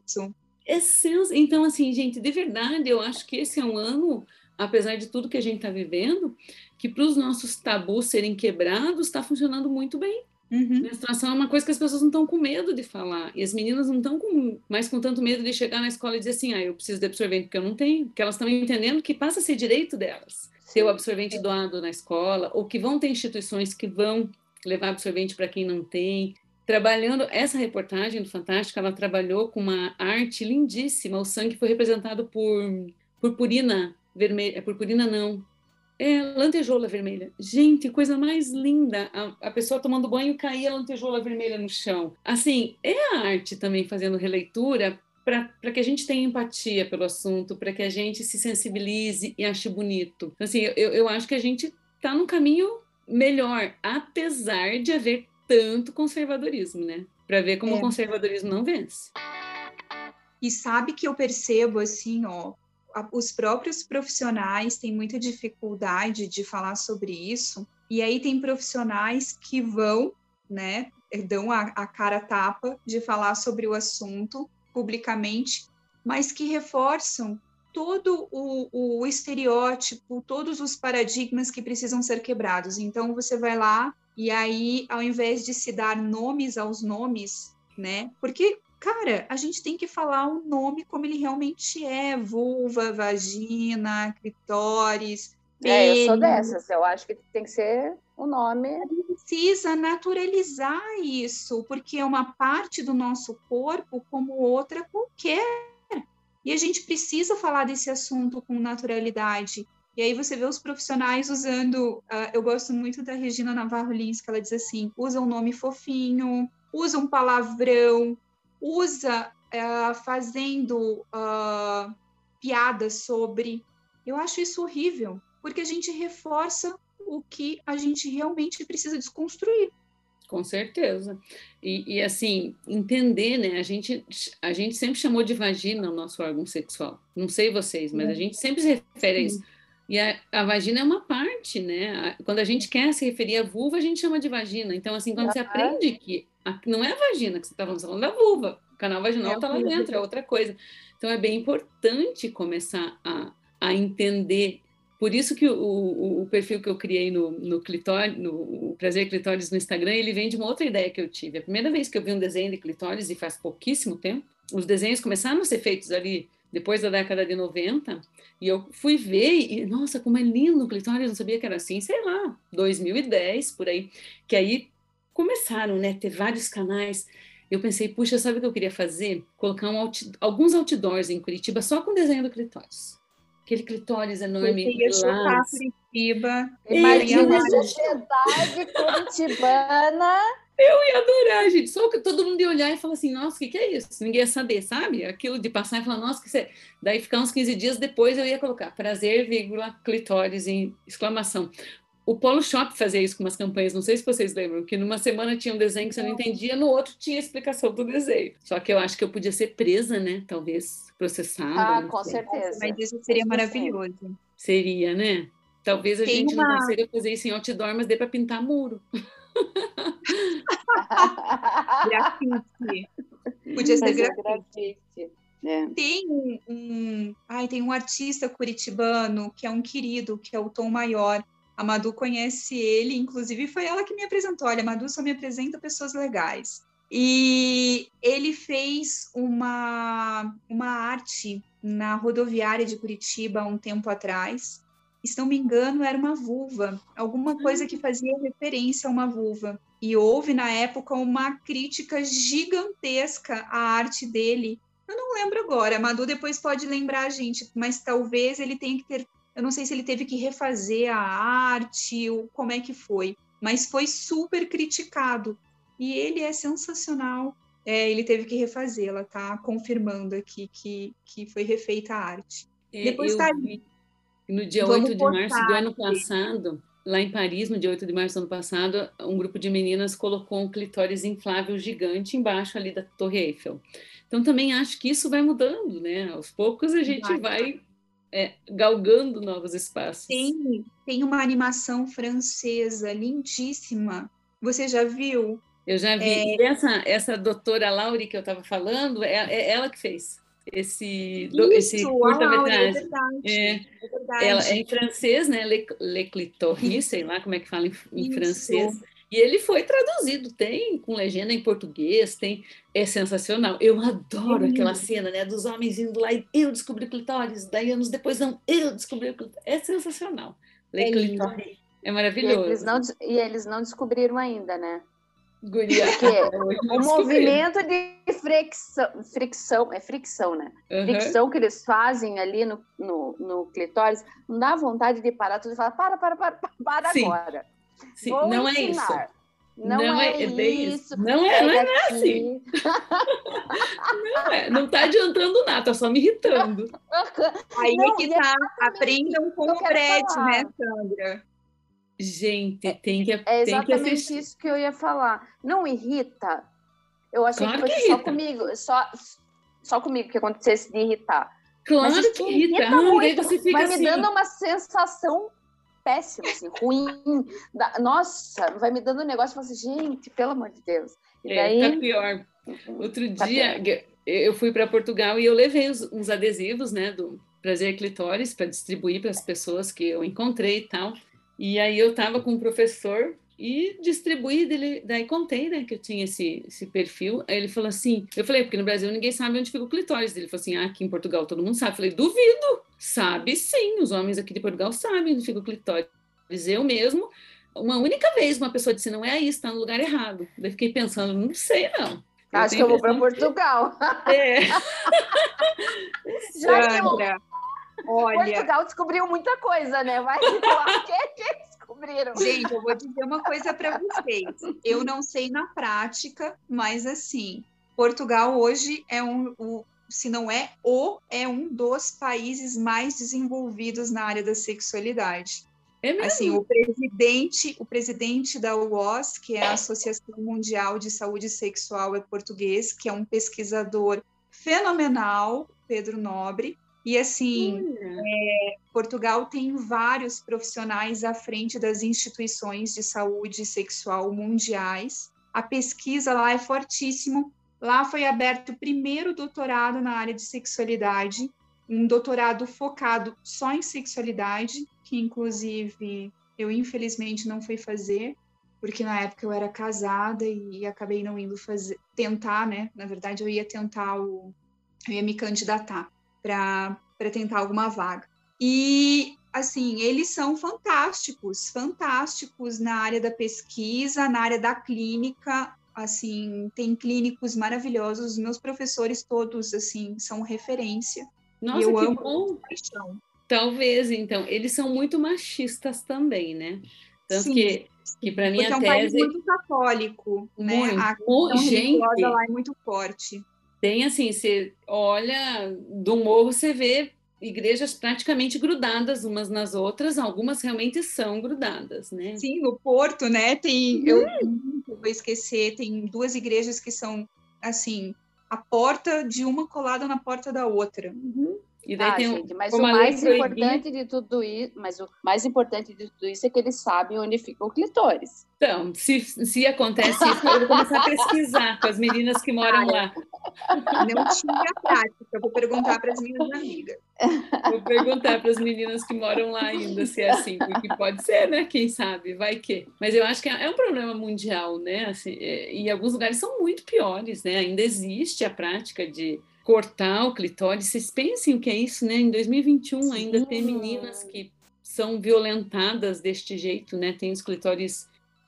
Então, assim, gente, de verdade, eu acho que esse é um ano, apesar de tudo que a gente está vivendo, que para os nossos tabus serem quebrados, está funcionando muito bem. Menstruação é uma coisa que as pessoas não estão com medo de falar. E as meninas não estão mais com tanto medo de chegar na escola e dizer assim, eu preciso de absorvente porque eu não tenho. Porque elas estão entendendo que passa a ser direito delas ter o absorvente doado na escola, ou que vão ter instituições que vão levar absorvente para quem não tem. Trabalhando, essa reportagem do Fantástico, ela trabalhou com uma arte lindíssima. O sangue foi representado por purpurina vermelha. Purpurina não. Lantejoula vermelha. Gente, coisa mais linda. A pessoa tomando banho caía lantejoula vermelha no chão. Assim, é a arte também fazendo releitura para que a gente tenha empatia pelo assunto, para que a gente se sensibilize e ache bonito. Assim, eu acho que a gente está num caminho melhor, apesar de haver tanto conservadorismo, né? para ver como o conservadorismo não vence. E sabe que eu percebo, assim, ó, os próprios profissionais têm muita dificuldade de falar sobre isso, e aí tem profissionais que vão, né, dão a cara a tapa de falar sobre o assunto publicamente, mas que reforçam todo o estereótipo, todos os paradigmas que precisam ser quebrados. Então, você vai lá e aí, ao invés de se dar nomes aos nomes, né, porque cara, a gente tem que falar o nome como ele realmente é: vulva, vagina, clitóris, Eu sou pênis. dessas. Eu acho que tem que ser o nome. Precisa naturalizar isso, porque é uma parte do nosso corpo como outra qualquer. E a gente precisa falar desse assunto com naturalidade. E aí você vê os profissionais usando... eu gosto muito da Regina Navarro Lins, que ela diz assim, usa um nome fofinho, usa um palavrão, usa fazendo piadas sobre. Eu acho isso horrível, porque a gente reforça o que a gente realmente precisa desconstruir. Com certeza. E assim, entender, né? A gente sempre chamou de vagina o nosso órgão sexual. Não sei vocês, mas a gente sempre se refere a isso. E a vagina é uma parte, né? Quando a gente quer se referir à vulva, a gente chama de vagina. Então, assim, quando você aprende que não é a vagina que você está falando, você está falando da vulva. O canal vaginal está lá dentro, é outra coisa. Então, é bem importante começar a entender. Por isso que o perfil que eu criei no Prazer Clitóris no Instagram, ele vem de uma outra ideia que eu tive. A primeira vez que eu vi um desenho de clitóris, e faz pouquíssimo tempo, os desenhos começaram a ser feitos ali depois da década de 90, e eu fui ver, e nossa, como é lindo o clitóris, não sabia que era assim, sei lá, 2010, por aí, que aí começaram, né, ter vários canais. Eu pensei, puxa, sabe o que eu queria fazer? Colocar alguns outdoors em Curitiba só com desenho do clitóris. Aquele clitóris enorme. Você ia chocar Curitiba. Imagina a sociedade curitibana. Eu ia adorar, gente. Só que todo mundo ia olhar e falar assim, nossa, o que é isso? Ninguém ia saber, sabe? Aquilo de passar e falar, nossa, que é... Daí ficar uns 15 dias depois eu ia colocar prazer, vírgula, clitóris em exclamação. O Polo Shop fazia isso com umas campanhas, não sei se vocês lembram, que numa semana tinha um desenho que você não entendia, no outro tinha explicação do desenho. Só que eu acho que eu podia ser presa, né? Talvez processada. Com certeza. Mas isso seria maravilhoso. Seria, né? Talvez a gente não consiga fazer isso em outdoor, mas dê para pintar muro. Grafite. Podia ser grafite. É. Tem um artista curitibano que é um querido, que é o Tom Maior. A Madu conhece ele, inclusive foi ela que me apresentou. Olha, a Madu só me apresenta pessoas legais. E ele fez uma arte na rodoviária de Curitiba há um tempo atrás. Se não me engano, era uma vulva, alguma coisa que fazia referência a uma vulva. E houve, na época, uma crítica gigantesca à arte dele. Eu não lembro agora, a Madu depois pode lembrar a gente, mas talvez ele tenha que ter... Eu não sei se ele teve que refazer a arte ou como é que foi, mas foi super criticado. E ele é sensacional. Ele teve que refazê-la, tá? Confirmando aqui que foi refeita a arte. Depois tá vi no dia 8 de março do ano passado, lá em Paris, no dia 8 de março do ano passado, um grupo de meninas colocou um clitóris inflável gigante embaixo ali da Torre Eiffel. Então também acho que isso vai mudando, né? Aos poucos a gente vai galgando novos espaços. Tem uma animação francesa lindíssima. Você já viu? Eu já vi. E essa doutora Laure que eu estava falando, é ela que fez esse curta-metragem. É verdade. Ela é em francês, né? Le Clitoris, sei lá como é que fala em francês. E ele foi traduzido, tem com legenda em português, é sensacional. Eu adoro aquela cena, né, dos homens indo lá e eu descobri o clitóris, daí anos depois eu descobri o clitóris. É sensacional. Le Clitoris. É maravilhoso. E eles não descobriram ainda, né? Guria. O movimento de fricção, é fricção, né? Fricção que eles fazem ali no clitóris, não dá vontade de parar tudo e falar, para Sim. agora. Sim, não é isso. Não é isso. Não é assim. Não tá adiantando nada, tá só me irritando. Aí que tá, aprendam com o Brad, né, Sandra? Gente, tem que É exatamente assistir. isso que eu ia falar. Não irrita Eu achei Claro que que fosse só irrita. comigo, só comigo que acontecesse de irritar. Claro Mas isso que me irrita. irrita E daí muito, você fica vai me assim, dando uma sensação péssima, assim, ruim. Nossa, vai me dando um negócio e falo assim, gente, pelo amor de Deus. E tá daí, pior. Outro tá dia pior. eu fui para Portugal e eu levei uns adesivos, né, do Prazer Clitóris para distribuir para as pessoas que eu encontrei e tal. E aí eu estava com um professor e distribuí dele, daí contei, né, que eu tinha esse perfil. Aí ele falou assim, eu falei, porque no Brasil ninguém sabe onde fica o clitóris. Ele falou assim, aqui em Portugal todo mundo sabe. Eu falei, duvido, sabe sim, os homens aqui de Portugal sabem onde fica o clitóris. Eu mesmo, uma única vez uma pessoa disse, não é aí, está no lugar errado. Daí fiquei pensando, não sei não. Eu Acho que tenho eu vou para impressão Portugal. é, Já que Sandra, olha, Portugal descobriu muita coisa, né? Vai lá, que descobriram. gente, eu vou dizer uma coisa para vocês. Eu não sei na prática, mas assim, Portugal hoje se não é é um dos países mais desenvolvidos na área da sexualidade. é Assim, mesmo. o presidente da UOS, que é a Associação Mundial de Saúde Sexual, é português, que é um pesquisador fenomenal, Pedro Nobre. E assim, Olha, Portugal tem vários profissionais à frente das instituições de saúde sexual mundiais. A pesquisa lá é fortíssima. Lá foi aberto o primeiro doutorado na área de sexualidade, um doutorado focado só em sexualidade, que inclusive eu infelizmente não fui fazer, porque na época eu era casada e acabei não indo tentar, né? Na verdade, eu ia me candidatar para tentar alguma vaga. E, assim, eles são fantásticos, fantásticos na área da pesquisa, na área da clínica, assim, tem clínicos maravilhosos, meus professores todos, assim, são referência, e nossa, eu que amo bom. de paixão. Talvez, então, eles são muito machistas também, né? Tanto Sim, que para porque minha é um país tese, muito católico, né? A muito, questão religiosa gente, lá é muito forte. tem assim, você olha do morro, você vê igrejas praticamente grudadas umas nas outras, algumas realmente são grudadas, né? Sim, no Porto, né? Eu nunca vou esquecer, tem duas igrejas que são assim, a porta de uma colada na porta da outra. Uhum. E daí tem Gente, mas o uma lei mais proibida. importante de tudo isso, mas o mais importante de tudo isso é que eles sabem onde fica o clitóris. Então, se acontece isso, eu vou começar a pesquisar com as meninas que moram Cara, lá. não tive a prática, eu vou perguntar para as minhas amigas. Vou perguntar para as meninas que moram lá ainda se é assim, porque pode ser, né? Quem sabe, vai que. Mas eu acho que é um problema mundial, né? Assim, e alguns lugares são muito piores, né? Ainda existe a prática de cortar o clitóris. Vocês pensem o que é isso, né? Em 2021 ainda tem meninas Sim. que são violentadas deste jeito, né? Tem os clitóris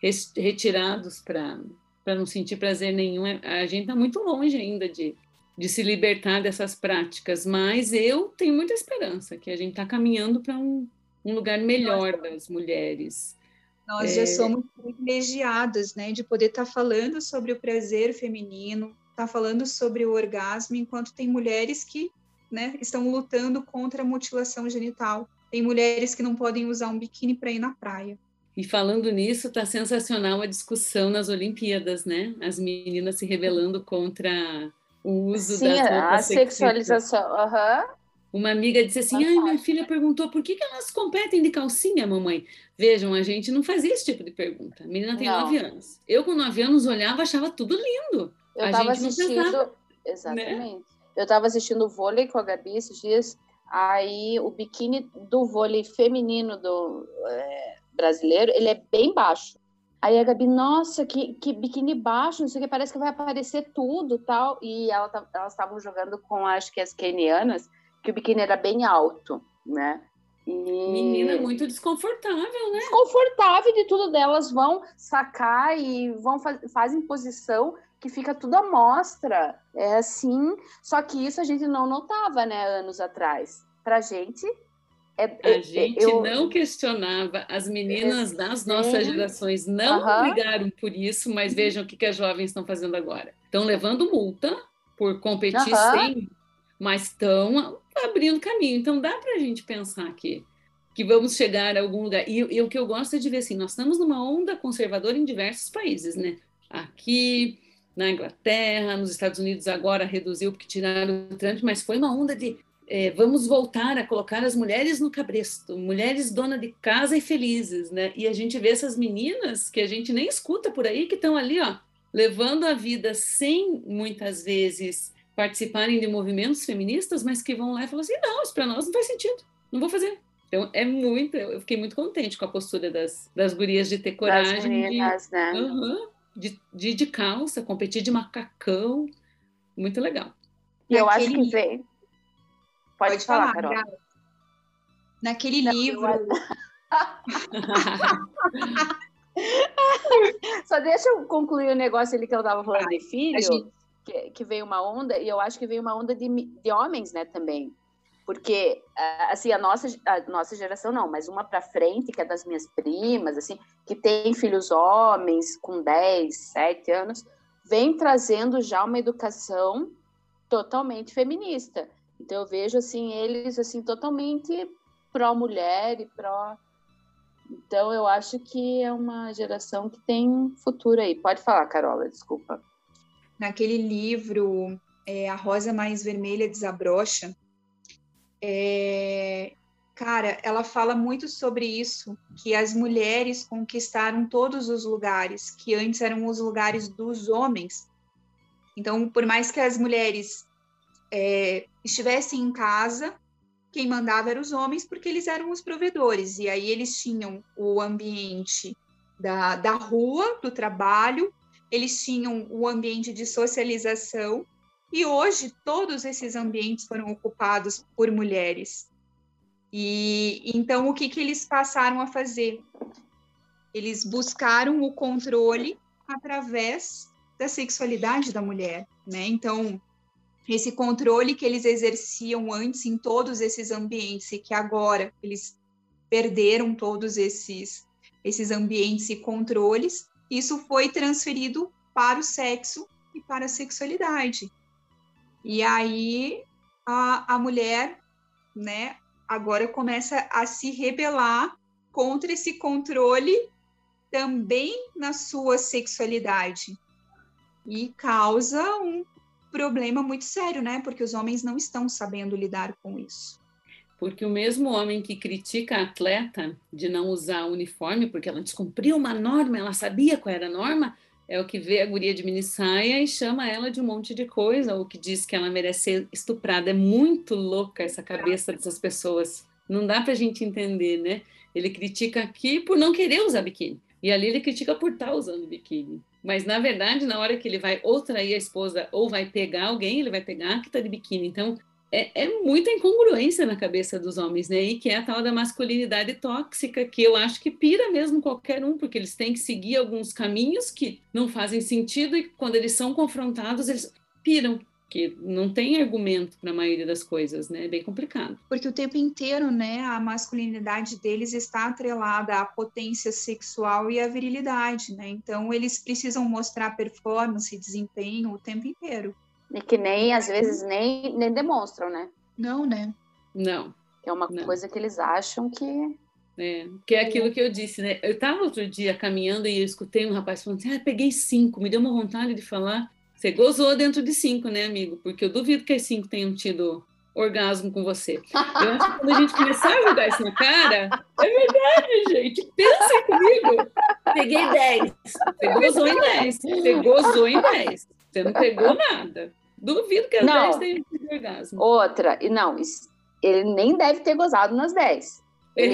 retirados para não sentir prazer nenhum. A gente está muito longe ainda de se libertar dessas práticas, mas eu tenho muita esperança que a gente está caminhando para um lugar melhor das mulheres. Nós já somos privilegiadas, né, de poder estar falando sobre o prazer feminino, estar falando sobre o orgasmo, enquanto tem mulheres que, né, estão lutando contra a mutilação genital. Tem mulheres que não podem usar um biquíni para ir na praia. E falando nisso, está sensacional a discussão nas Olimpíadas, né? As meninas se rebelando contra o uso Sim, das a roupas sexistas. sexualização. Aham. Uma amiga disse assim: ai, minha filha perguntou por que elas competem de calcinha, mamãe? Vejam, a gente não fazia esse tipo de pergunta. A menina tem 9 Não, anos. Eu, com 9 anos, olhava, achava tudo lindo. eu A estava gente não pensava, assistindo. né? Exatamente. Eu estava assistindo vôlei com a Gabi esses dias. Aí o biquíni do vôlei feminino do brasileiro, ele é bem baixo. Aí a Gabi, nossa, que biquíni baixo, não sei o que, parece que vai aparecer tudo tal. E elas estavam jogando com, acho que as quenianas, que o biquíni era bem alto, né? Menina, E muito desconfortável, né? desconfortável de tudo delas, vão sacar e fazem posição que fica tudo à mostra. É assim, só que isso a gente não notava, né, anos atrás. Pra gente, A gente eu... não questionava, as meninas das nossas Gente, gerações não aham, brigaram por isso, mas vejam o que as jovens estão fazendo agora. Estão levando multa por competir aham, sem, mas estão abrindo caminho. Então dá para a gente pensar que vamos chegar a algum lugar. E o que eu gosto é de ver assim, nós estamos numa onda conservadora em diversos países, né? Aqui, na Inglaterra, nos Estados Unidos agora reduziu porque tiraram o Trump, mas foi uma onda de vamos voltar a colocar as mulheres no cabresto, mulheres dona de casa e felizes, né? E a gente vê essas meninas que a gente nem escuta por aí, que estão ali, ó, levando a vida sem, muitas vezes, participarem de movimentos feministas, mas que vão lá e falam assim, não, isso para nós não faz sentido, não vou fazer. Então, eu fiquei muito contente com a postura das gurias de ter coragem Das meninas, né? de calça, competir de macacão, muito legal. E eu acho que vem... Pode falar, Carol. Graça. Naquele livro... Só deixa eu concluir o negócio ali que eu estava falando de filho, que veio uma onda, e eu acho que veio uma onda de homens, né, também. Porque, assim, a nossa geração não, mas uma para frente, que é das minhas primas, assim, que tem filhos homens com 10, 7 anos, vem trazendo já uma educação totalmente feminista. Então, eu vejo, assim, eles, assim, totalmente pró-mulher e pró... Então, eu acho que é uma geração que tem futuro aí. Pode falar, Carola, desculpa. Naquele livro, A Rosa Mais Vermelha Desabrocha, cara, ela fala muito sobre isso, que as mulheres conquistaram todos os lugares, que antes eram os lugares dos homens. Então, por mais que as mulheres estivessem em casa, quem mandava eram os homens, porque eles eram os provedores, e aí eles tinham o ambiente da rua, do trabalho, eles tinham o ambiente de socialização, e hoje todos esses ambientes foram ocupados por mulheres. E então o que eles passaram a fazer? Eles buscaram o controle através da sexualidade da mulher, né? Então, esse controle que eles exerciam antes em todos esses ambientes e que agora eles perderam todos esses ambientes e controles, isso foi transferido para o sexo e para a sexualidade. E aí a mulher, né, agora começa a se rebelar contra esse controle também na sua sexualidade e causa um problema muito sério, né? Porque os homens não estão sabendo lidar com isso. Porque o mesmo homem que critica a atleta de não usar uniforme, porque ela descumpriu uma norma, ela sabia qual era a norma, é o que vê a guria de minissaia e chama ela de um monte de coisa, ou que diz que ela merece ser estuprada. É muito louca essa cabeça dessas pessoas. Não dá pra gente entender, né? Ele critica aqui por não querer usar biquíni. E ali ele critica por estar usando biquíni. Mas, na verdade, na hora que ele vai ou trair a esposa ou vai pegar alguém, ele vai pegar que está de biquíni. Então, é muita incongruência na cabeça dos homens, né? E que é a tal da masculinidade tóxica, que eu acho que pira mesmo qualquer um, porque eles têm que seguir alguns caminhos que não fazem sentido e quando eles são confrontados, eles piram. Que não tem argumento para a maioria das coisas, né? É bem complicado. Porque o tempo inteiro, né, a masculinidade deles está atrelada à potência sexual e à virilidade, né? Então, eles precisam mostrar performance e desempenho o tempo inteiro. E que nem, às vezes, nem demonstram, né? Não, né? Não. É uma coisa que eles acham que... Que é aquilo que eu disse, né? Eu estava outro dia caminhando e eu escutei um rapaz falando assim, peguei 5, me deu uma vontade de falar... Você gozou dentro de 5, né, amigo? Porque eu duvido que as 5 tenham tido orgasmo com você. Eu acho que quando a gente começar a jogar isso na cara, é verdade, gente. Pensem comigo. Peguei 10. Você gozou em 10. Você gozou em 10. Você não pegou nada. Duvido que as 10 tenham tido orgasmo. Outra, e não, ele nem deve ter gozado nas 10.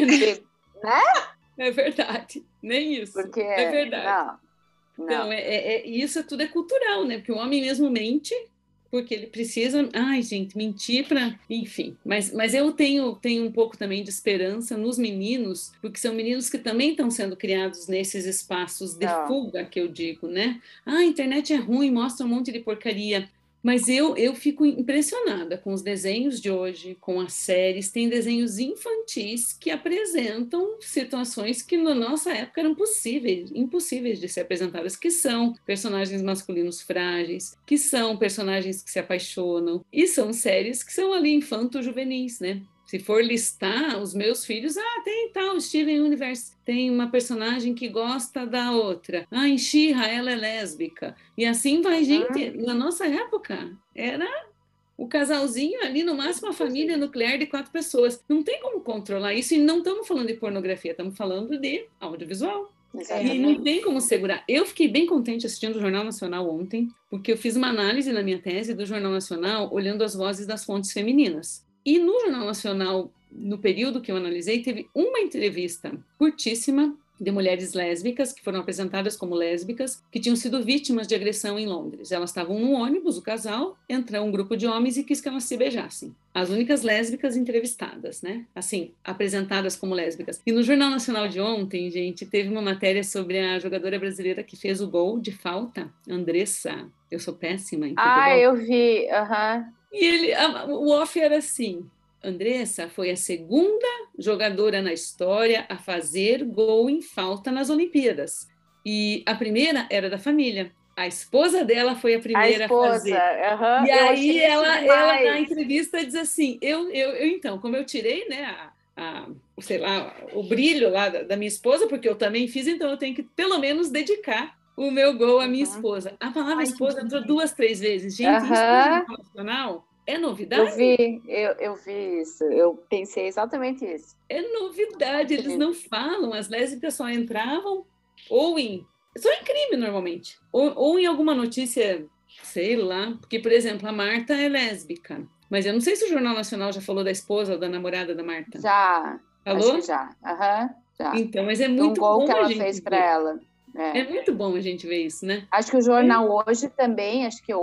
Né? É verdade. Nem isso. Porque, é verdade. Não. Então, isso tudo é cultural, né? Porque o homem mesmo mente, porque ele precisa... Ai, gente, mentir para... Enfim, mas eu tenho um pouco também de esperança nos meninos, porque são meninos que também estão sendo criados nesses espaços de fuga, que eu digo, né? A internet é ruim, mostra um monte de porcaria. Mas eu fico impressionada com os desenhos de hoje, com as séries. Tem desenhos infantis que apresentam situações que na nossa época eram impossíveis de ser apresentadas, que são personagens masculinos frágeis, que são personagens que se apaixonam, e são séries que são ali infanto-juvenis, né? Se for listar os meus filhos, tem tal, Steven Universe, tem uma personagem que gosta da outra. Em She-Ra, ela é lésbica. E assim vai, gente. Na nossa época, era o casalzinho ali, no máximo a família nuclear de 4 pessoas. Não tem como controlar isso, e não estamos falando de pornografia, estamos falando de audiovisual. E não tem como segurar. Eu fiquei bem contente assistindo o Jornal Nacional ontem, porque eu fiz uma análise na minha tese do Jornal Nacional, olhando as vozes das fontes femininas. E no Jornal Nacional, no período que eu analisei, teve uma entrevista curtíssima de mulheres lésbicas, que foram apresentadas como lésbicas, que tinham sido vítimas de agressão em Londres. Elas estavam num ônibus, o casal, entrou um grupo de homens e quis que elas se beijassem. As únicas lésbicas entrevistadas, né? Assim, apresentadas como lésbicas. E no Jornal Nacional de ontem, gente, teve uma matéria sobre a jogadora brasileira que fez o gol de falta, Andressa. Eu sou péssima em futebol. Eu vi, E o off era assim: Andressa foi a segunda jogadora na história a fazer gol em falta nas Olimpíadas. E a primeira era da família. A esposa dela foi a primeira a fazer. E aí ela na entrevista diz assim, eu então, como eu tirei, né, sei lá, o brilho lá da minha esposa, porque eu também fiz, então eu tenho que pelo menos dedicar o meu gol à minha esposa. A palavra esposa entrou 2, 3 vezes. Gente, isso é nacional. É novidade? Eu vi isso, eu pensei exatamente isso. É novidade, eles não falam, as lésbicas só entravam só em crime normalmente, ou em alguma notícia, sei lá, porque, por exemplo, a Marta é lésbica, mas eu não sei se o Jornal Nacional já falou da esposa ou da namorada da Marta. Já, falou? Acho que já. Já. Então, mas é muito gol bom que ela a gente fez ver. para ela. É muito bom a gente ver isso, né? Acho que o jornal hoje também,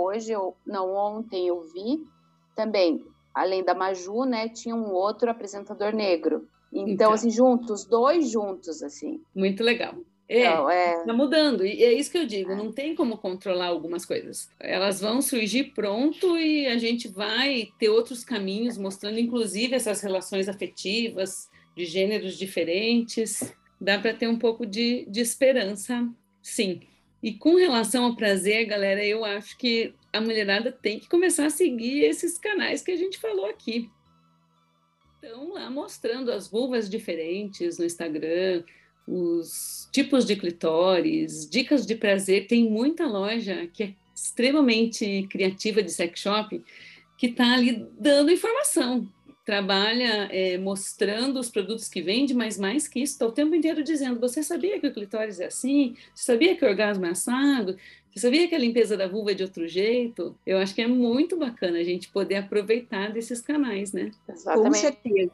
ontem eu vi, também, além da Maju, né, tinha um outro apresentador negro. Então, assim, os dois juntos, assim. Muito legal. Tá mudando, e é isso que eu digo, não tem como controlar algumas coisas. Elas vão surgir pronto e a gente vai ter outros caminhos, mostrando, inclusive, essas relações afetivas de gêneros diferentes. Dá para ter um pouco de esperança, sim. E com relação ao prazer, galera, eu acho que a mulherada tem que começar a seguir esses canais que a gente falou aqui. Estão lá mostrando as vulvas diferentes no Instagram, os tipos de clitóris, dicas de prazer. Tem muita loja que é extremamente criativa de sex shop que está ali dando informação. Trabalha mostrando os produtos que vende, mas mais que isso, está o tempo inteiro dizendo: você sabia que o clitóris é assim? Você sabia que o orgasmo é assado? Você sabia que a limpeza da vulva é de outro jeito? Eu acho que é muito bacana a gente poder aproveitar desses canais, né? Exatamente. Com certeza.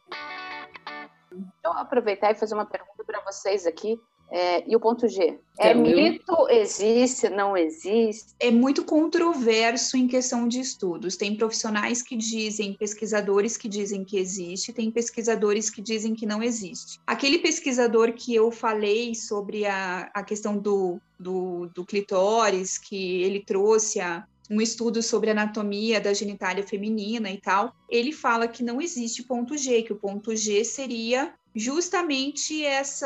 Então, aproveitar e fazer uma pergunta para vocês aqui. E o ponto G? Mito? Existe? Não existe? É muito controverso em questão de estudos. Tem profissionais que dizem, pesquisadores que dizem que existe, tem pesquisadores que dizem que não existe. Aquele pesquisador que eu falei sobre a questão do clitóris, que ele trouxe um estudo sobre a anatomia da genitália feminina e tal, ele fala que não existe ponto G, que o ponto G seria justamente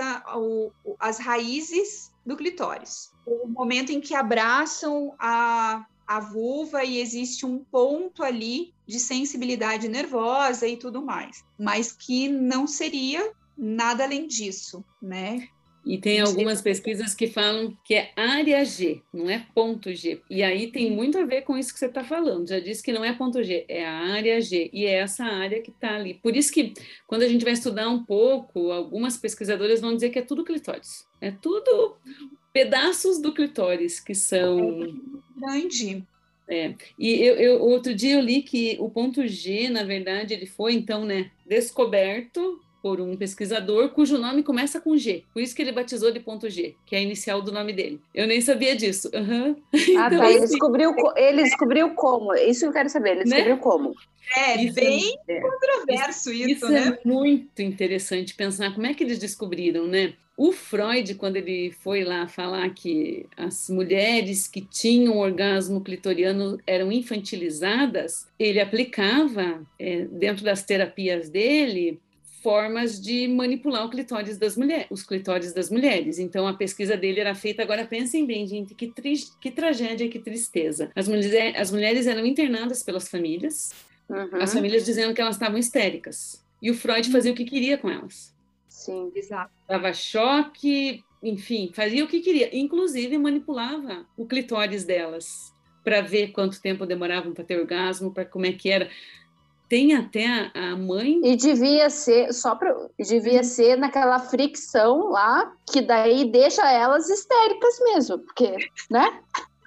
as raízes do clitóris. O momento em que abraçam a vulva e existe um ponto ali de sensibilidade nervosa e tudo mais, mas que não seria nada além disso, né? E tem algumas pesquisas que falam que é área G, não é ponto G. E aí tem muito a ver com isso que você está falando. Já disse que não é ponto G, é a área G. E é essa área que está ali. Por isso que, quando a gente vai estudar um pouco, algumas pesquisadoras vão dizer que é tudo clitóris. É tudo pedaços do clitóris que são... grande. E outro dia eu li que o ponto G, na verdade, ele foi, então, né, descoberto por um pesquisador cujo nome começa com G. Por isso que ele batizou de ponto G, que é a inicial do nome dele. Eu nem sabia disso. Então, tá. Ele descobriu como. Isso que eu quero saber. Ele descobriu como. Bem controverso isso, né? É muito interessante pensar como é que eles descobriram, né? O Freud, quando ele foi lá falar que as mulheres que tinham orgasmo clitoriano eram infantilizadas, ele aplicava, dentro das terapias dele, formas de manipular os clitóris das mulheres. Então, a pesquisa dele era feita... Agora, pensem bem, gente, que tragédia, que tristeza. As mulheres eram internadas pelas famílias, as famílias dizendo que elas estavam histéricas. E o Freud fazia o que queria com elas. Sim. Exato. Dava choque, enfim, fazia o que queria. Inclusive manipulava o clitóris delas para ver quanto tempo demoravam para ter orgasmo, para como é que era. Tem até a mãe... E devia ser ser naquela fricção lá, que daí deixa elas histéricas mesmo, porque, né?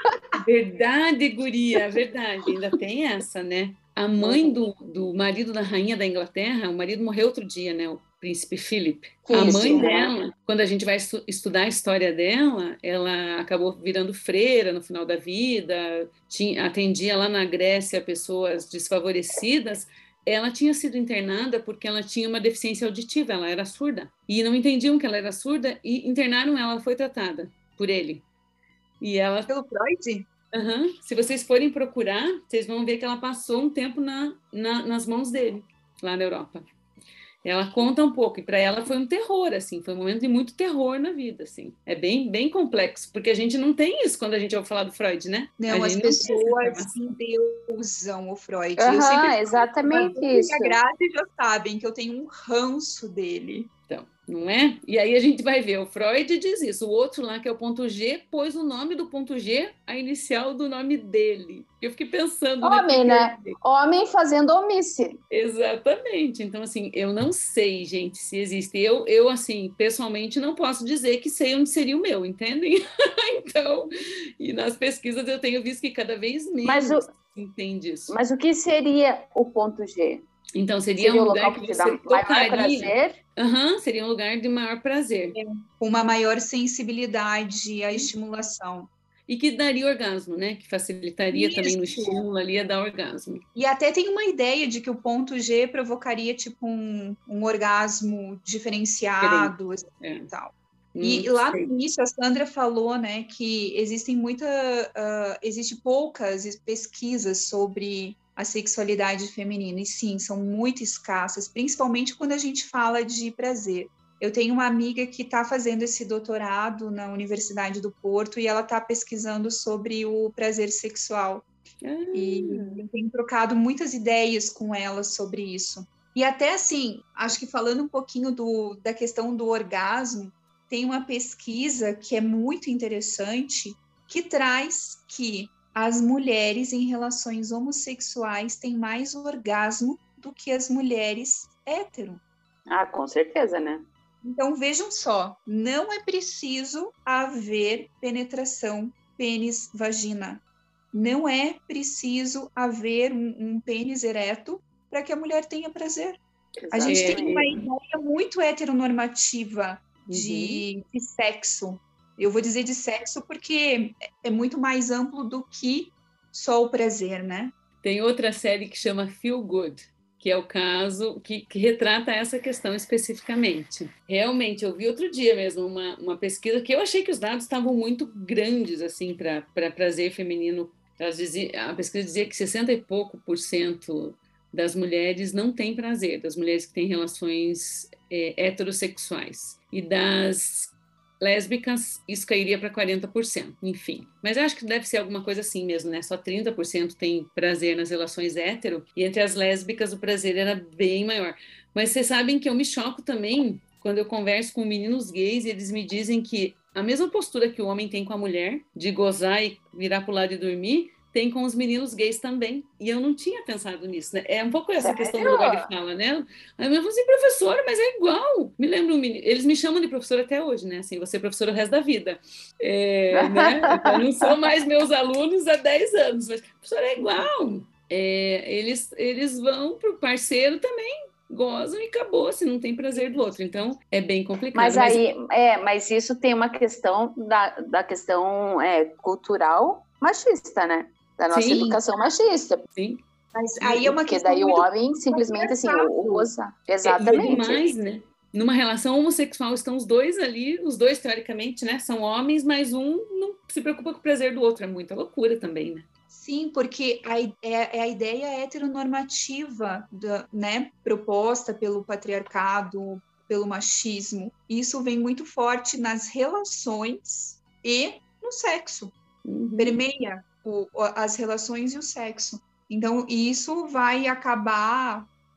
Verdade, guria, verdade. Ainda tem essa, né? A mãe do marido da rainha da Inglaterra, o marido morreu outro dia, né? O príncipe Philip. A mãe dela, quando a gente vai estudar a história dela, ela acabou virando freira no final da vida, atendia lá na Grécia pessoas desfavorecidas. Ela tinha sido internada porque ela tinha uma deficiência auditiva, ela era surda. E não entendiam que ela era surda e internaram ela, ela foi tratada por ele. E ela... Pelo Freud? Se vocês forem procurar, vocês vão ver que ela passou um tempo nas mãos dele, lá na Europa. Ela conta um pouco, e para ela foi um terror, assim, foi um momento de muito terror na vida, assim. É bem, bem complexo, porque a gente não tem isso quando a gente ouve falar do Freud, né? Não, as pessoas endeusam o Freud. Eu sempre exatamente isso. E a Grazi já sabem que eu tenho um ranço dele. Então, não é? E aí a gente vai ver, o Freud diz isso, o outro lá, que é o ponto G, pôs o nome do ponto G, a inicial do nome dele. Eu fiquei pensando... Homem, né? Homem fazendo omisse. Exatamente. Então, assim, eu não sei, gente, se existe. Eu, assim, pessoalmente, não posso dizer que sei onde seria o meu, entendem? Então, e nas pesquisas eu tenho visto que cada vez menos entende isso. Mas o que seria o ponto G? Então, seria um lugar que você tocaria... prazer? Seria um lugar de maior prazer. Com uma maior sensibilidade à estimulação. E que daria orgasmo, né? Que facilitaria também no estímulo ali a dar orgasmo. E até tem uma ideia de que o ponto G provocaria tipo um orgasmo diferenciado e tal. E lá no início a Sandra falou, né, que existe poucas pesquisas sobre a sexualidade feminina, e sim, são muito escassas, principalmente quando a gente fala de prazer. Eu tenho uma amiga que está fazendo esse doutorado na Universidade do Porto e ela está pesquisando sobre o prazer sexual. E eu tenho trocado muitas ideias com ela sobre isso. E até assim, acho que falando um pouquinho da questão do orgasmo, tem uma pesquisa que é muito interessante, que traz que as mulheres em relações homossexuais têm mais orgasmo do que as mulheres hétero. Ah, com certeza, né? Então, vejam só, não é preciso haver penetração pênis-vagina. Não é preciso haver um pênis ereto para que a mulher tenha prazer. Exatamente. A gente tem uma ideia muito heteronormativa de sexo. Eu vou dizer de sexo porque é muito mais amplo do que só o prazer, né? Tem outra série que chama Feel Good, que é o caso que retrata essa questão especificamente. Realmente, eu vi outro dia mesmo uma pesquisa que eu achei que os dados estavam muito grandes assim para prazer feminino. A pesquisa dizia que 60 e pouco % das mulheres não têm prazer, das mulheres que têm relações heterossexuais. E das lésbicas, isso cairia para 40%, enfim. Mas eu acho que deve ser alguma coisa assim mesmo, né? Só 30% tem prazer nas relações hétero, e entre as lésbicas o prazer era bem maior. Mas vocês sabem que eu me choco também quando eu converso com meninos gays e eles me dizem que a mesma postura que o homem tem com a mulher, de gozar e virar para o lado e dormir, tem com os meninos gays também. E eu não tinha pensado nisso, né? É um pouco essa questão do lugar de fala, né? Aí eu falo assim, professora, mas é igual. Me lembro, eles me chamam de professora até hoje, né? Assim, você é professora o resto da vida. Né? Eu não sou mais meus alunos há 10 anos, mas professora é igual. Eles vão pro parceiro também, gozam e acabou, se não tem prazer do outro. Então, é bem complicado. Mas isso tem uma questão da questão cultural machista, né? Da nossa educação machista. Sim. Mas aí é uma questão. Porque daí o homem simplesmente assim, goza. Exatamente. Demais, né? Numa relação homossexual estão os dois ali, os dois teoricamente, né? São homens, mas um não se preocupa com o prazer do outro. É muita loucura também, né? Sim, porque é a ideia heteronormativa, né? Proposta pelo patriarcado, pelo machismo. Isso vem muito forte nas relações e no sexo. Permeia as relações e o sexo. Então, isso vai acabar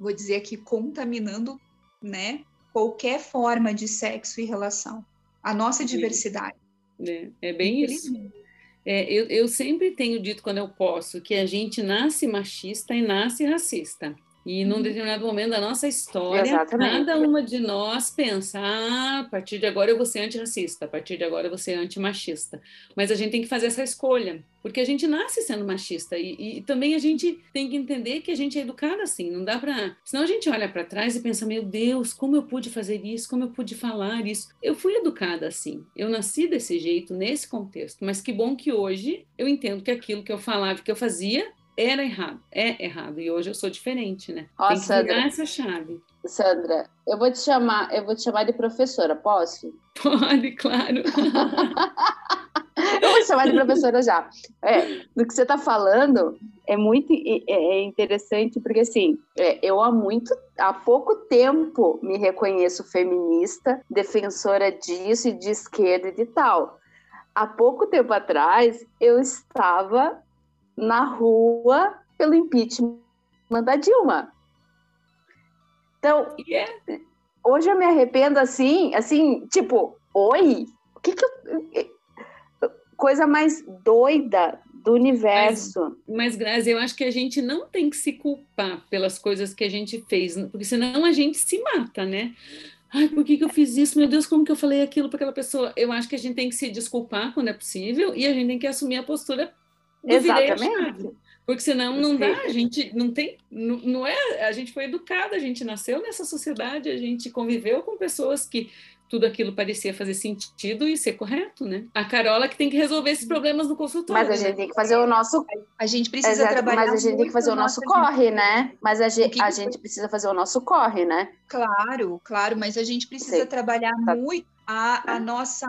vou dizer aqui, contaminando, né, qualquer forma de sexo e relação. A nossa diversidade. É bem isso. Eu sempre tenho dito, quando eu posso, que a gente nasce machista e nasce racista. E num determinado momento da nossa história, Exatamente. cada uma de nós pensa, a partir de agora eu vou ser antirracista, a partir de agora eu vou ser antimachista. Mas a gente tem que fazer essa escolha, porque a gente nasce sendo machista e também a gente tem que entender que a gente é educada assim, não dá para... Senão a gente olha para trás e pensa, meu Deus, como eu pude fazer isso, como eu pude falar isso. Eu fui educada assim, eu nasci desse jeito, nesse contexto, mas que bom que hoje eu entendo que aquilo que eu falava, que eu fazia, era errado, é errado, e hoje eu sou diferente, né? Ó, tem que Sandra, virar essa chave. Sandra, eu vou te chamar de professora, posso? Pode, claro. Eu vou te chamar de professora já. Do que você está falando é muito interessante, porque assim, eu há pouco tempo me reconheço feminista, defensora disso e de esquerda e de tal. Há pouco tempo atrás, eu estava na rua pelo impeachment da Dilma. Então, hoje eu me arrependo assim, tipo, oi? Coisa mais doida do universo. Mas, Grazi, eu acho que a gente não tem que se culpar pelas coisas que a gente fez, porque senão a gente se mata, né? Ai, por que eu fiz isso? Meu Deus, como que eu falei aquilo para aquela pessoa? Eu acho que a gente tem que se desculpar quando é possível e a gente tem que assumir a postura do virei a chave. Porque senão não dá, a gente não tem, não é, a gente foi educada, a gente nasceu nessa sociedade, a gente conviveu com pessoas que tudo aquilo parecia fazer sentido e ser correto, né? A Carola que tem que resolver esses problemas no consultório. Mas a gente tem que fazer o nosso... A gente precisa trabalhar. Mas a gente tem que fazer o nosso corre, né? Mas a gente precisa fazer o nosso corre, né? Claro, mas a gente precisa trabalhar muito a nossa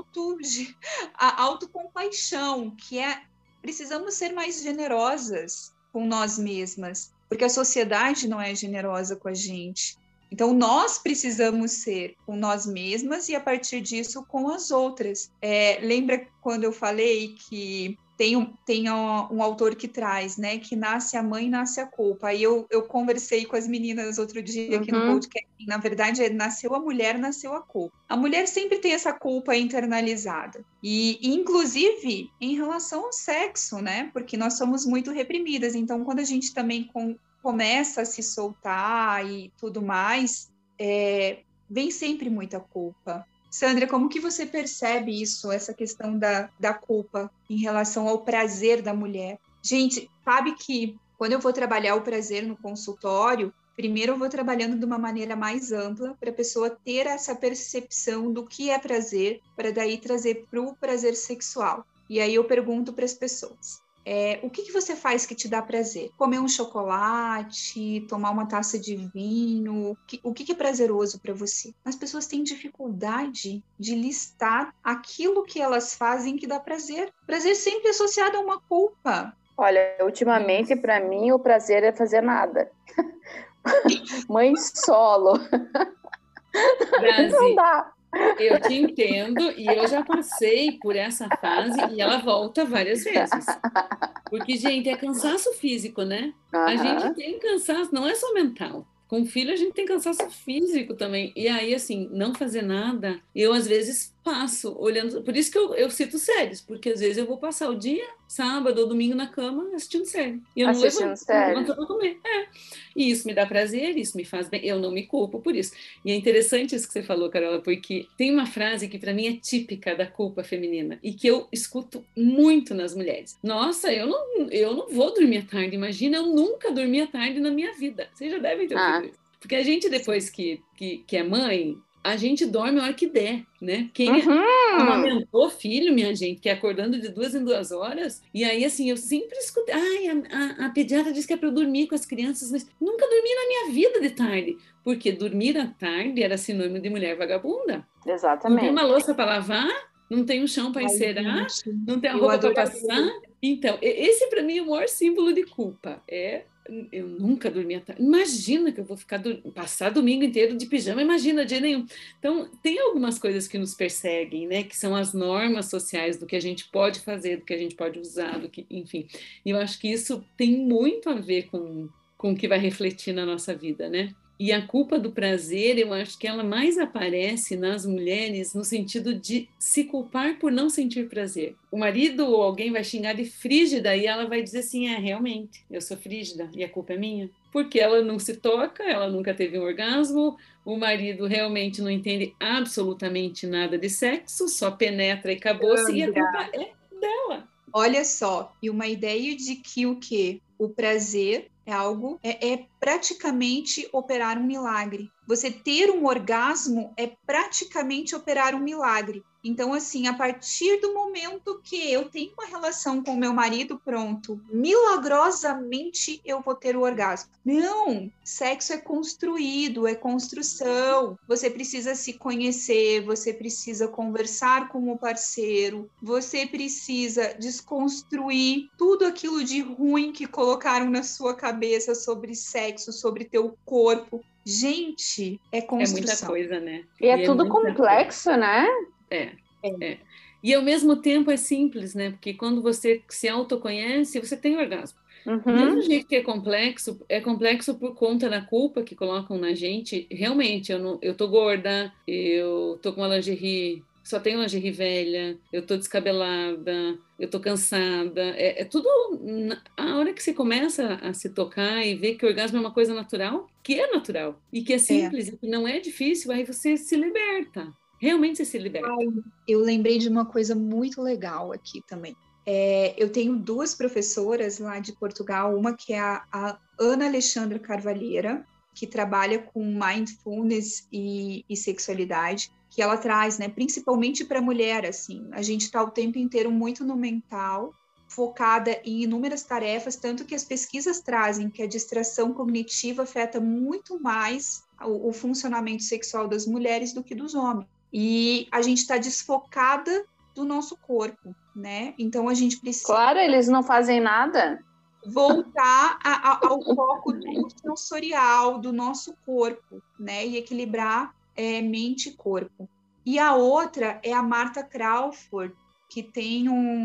autocompaixão, que é precisamos ser mais generosas com nós mesmas, porque a sociedade não é generosa com a gente. Então, nós precisamos ser com nós mesmas e, a partir disso, com as outras. Lembra quando eu falei que tem um autor que traz, né, que nasce a mãe, nasce a culpa. Aí eu conversei com as meninas outro dia aqui no podcast. Na verdade, nasceu a mulher, nasceu a culpa. A mulher sempre tem essa culpa internalizada. E inclusive, em relação ao sexo, né, porque nós somos muito reprimidas. Então, quando a gente também começa a se soltar e tudo mais, vem sempre muita culpa. Sandra, como que você percebe isso, essa questão da culpa em relação ao prazer da mulher? Gente, sabe que quando eu vou trabalhar o prazer no consultório, primeiro eu vou trabalhando de uma maneira mais ampla para a pessoa ter essa percepção do que é prazer, para daí trazer para o prazer sexual. E aí eu pergunto para as pessoas, o que você faz que te dá prazer? Comer um chocolate, tomar uma taça de vinho, o que é prazeroso para você? As pessoas têm dificuldade de listar aquilo que elas fazem que dá prazer. Prazer sempre associado a uma culpa. Olha, ultimamente para mim o prazer é fazer nada. Mãe solo. Grazi, não dá. Eu te entendo e eu já passei por essa fase e ela volta várias vezes. Porque, gente, é cansaço físico, né? A gente tem cansaço, não é só mental. Com filho, a gente tem cansaço físico também. E aí, assim, não fazer nada, eu às vezes passo olhando. Por isso que eu cito séries, porque às vezes eu vou passar o dia, sábado ou domingo, na cama assistindo série. E eu não levanto para comer. E isso me dá prazer, isso me faz bem. Eu não me culpo por isso. E é interessante isso que você falou, Carola, porque tem uma frase que para mim é típica da culpa feminina e que eu escuto muito nas mulheres. Nossa, eu não vou dormir à tarde. Imagina, eu nunca dormi à tarde na minha vida. Vocês já devem ter ouvido isso. Porque a gente, depois que é mãe, a gente dorme a hora que der, né? Quem amamentou filho, minha gente, que é acordando de 2 em 2 horas, e aí, assim, eu sempre escutei, a pediatra disse que é para eu dormir com as crianças, mas nunca dormi na minha vida de tarde, porque dormir à tarde era sinônimo de mulher vagabunda. Exatamente. Não tem uma louça para lavar, não tem um chão para encerar, não tem a roupa para passar. Então, esse para mim é o maior símbolo de culpa, eu nunca dormi à tarde. Imagina que eu vou passar domingo inteiro de pijama, imagina, de nenhum. Então, tem algumas coisas que nos perseguem, né? Que são as normas sociais do que a gente pode fazer, do que a gente pode usar, enfim. E eu acho que isso tem muito a ver com com o que vai refletir na nossa vida, né? E a culpa do prazer, eu acho que ela mais aparece nas mulheres no sentido de se culpar por não sentir prazer. O marido ou alguém vai xingar de frígida e ela vai dizer assim, realmente, eu sou frígida e a culpa é minha. Porque ela não se toca, ela nunca teve um orgasmo, o marido realmente não entende absolutamente nada de sexo, só penetra e acabou-se, e a culpa é dela. Olha só, e uma ideia de que o quê? O prazer é algo, é praticamente operar um milagre. Você ter um orgasmo é praticamente operar um milagre. Então, assim, a partir do momento que eu tenho uma relação com o meu marido, pronto, milagrosamente eu vou ter o orgasmo. Não! Sexo é construído, é construção. Você precisa se conhecer, você precisa conversar com o parceiro, você precisa desconstruir tudo aquilo de ruim que colocaram na sua cabeça sobre sexo, sobre teu corpo. Gente, é construção. É muita coisa, né? E é tudo complexo, né? É. E ao mesmo tempo é simples, né? Porque quando você se autoconhece, você tem orgasmo. Do mesmo jeito que é complexo por conta da culpa que colocam na gente. Realmente, eu tô gorda, eu tô com uma lingerie, só tenho lingerie velha, eu tô descabelada, eu tô cansada. É tudo... A hora que você começa a se tocar e ver que o orgasmo é uma coisa natural, que é natural, e que é simples, e que não é difícil, aí você se liberta. Realmente você se liberta. Eu lembrei de uma coisa muito legal aqui também. Eu tenho duas professoras lá de Portugal, uma que é a Ana Alexandra Carvalheira, que trabalha com mindfulness e sexualidade, que ela traz, né, principalmente para a mulher, assim, a gente está o tempo inteiro muito no mental, focada em inúmeras tarefas, tanto que as pesquisas trazem que a distração cognitiva afeta muito mais o funcionamento sexual das mulheres do que dos homens. E a gente está desfocada do nosso corpo, né? Então a gente precisa... Claro, eles não fazem nada. Voltar ao foco do sensorial do nosso corpo, né? E equilibrar mente e corpo. E a outra é a Marta Crawford, que tem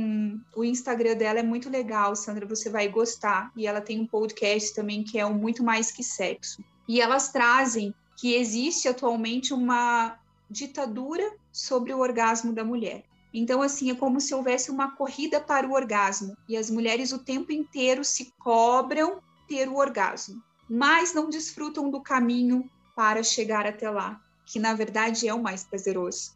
o Instagram dela é muito legal, Sandra, você vai gostar. E ela tem um podcast também que é o Muito Mais Que Sexo. E elas trazem que existe atualmente uma ditadura sobre o orgasmo da mulher. Então, assim, é como se houvesse uma corrida para o orgasmo, e as mulheres o tempo inteiro se cobram ter o orgasmo, mas não desfrutam do caminho para chegar até lá, que na verdade é o mais prazeroso.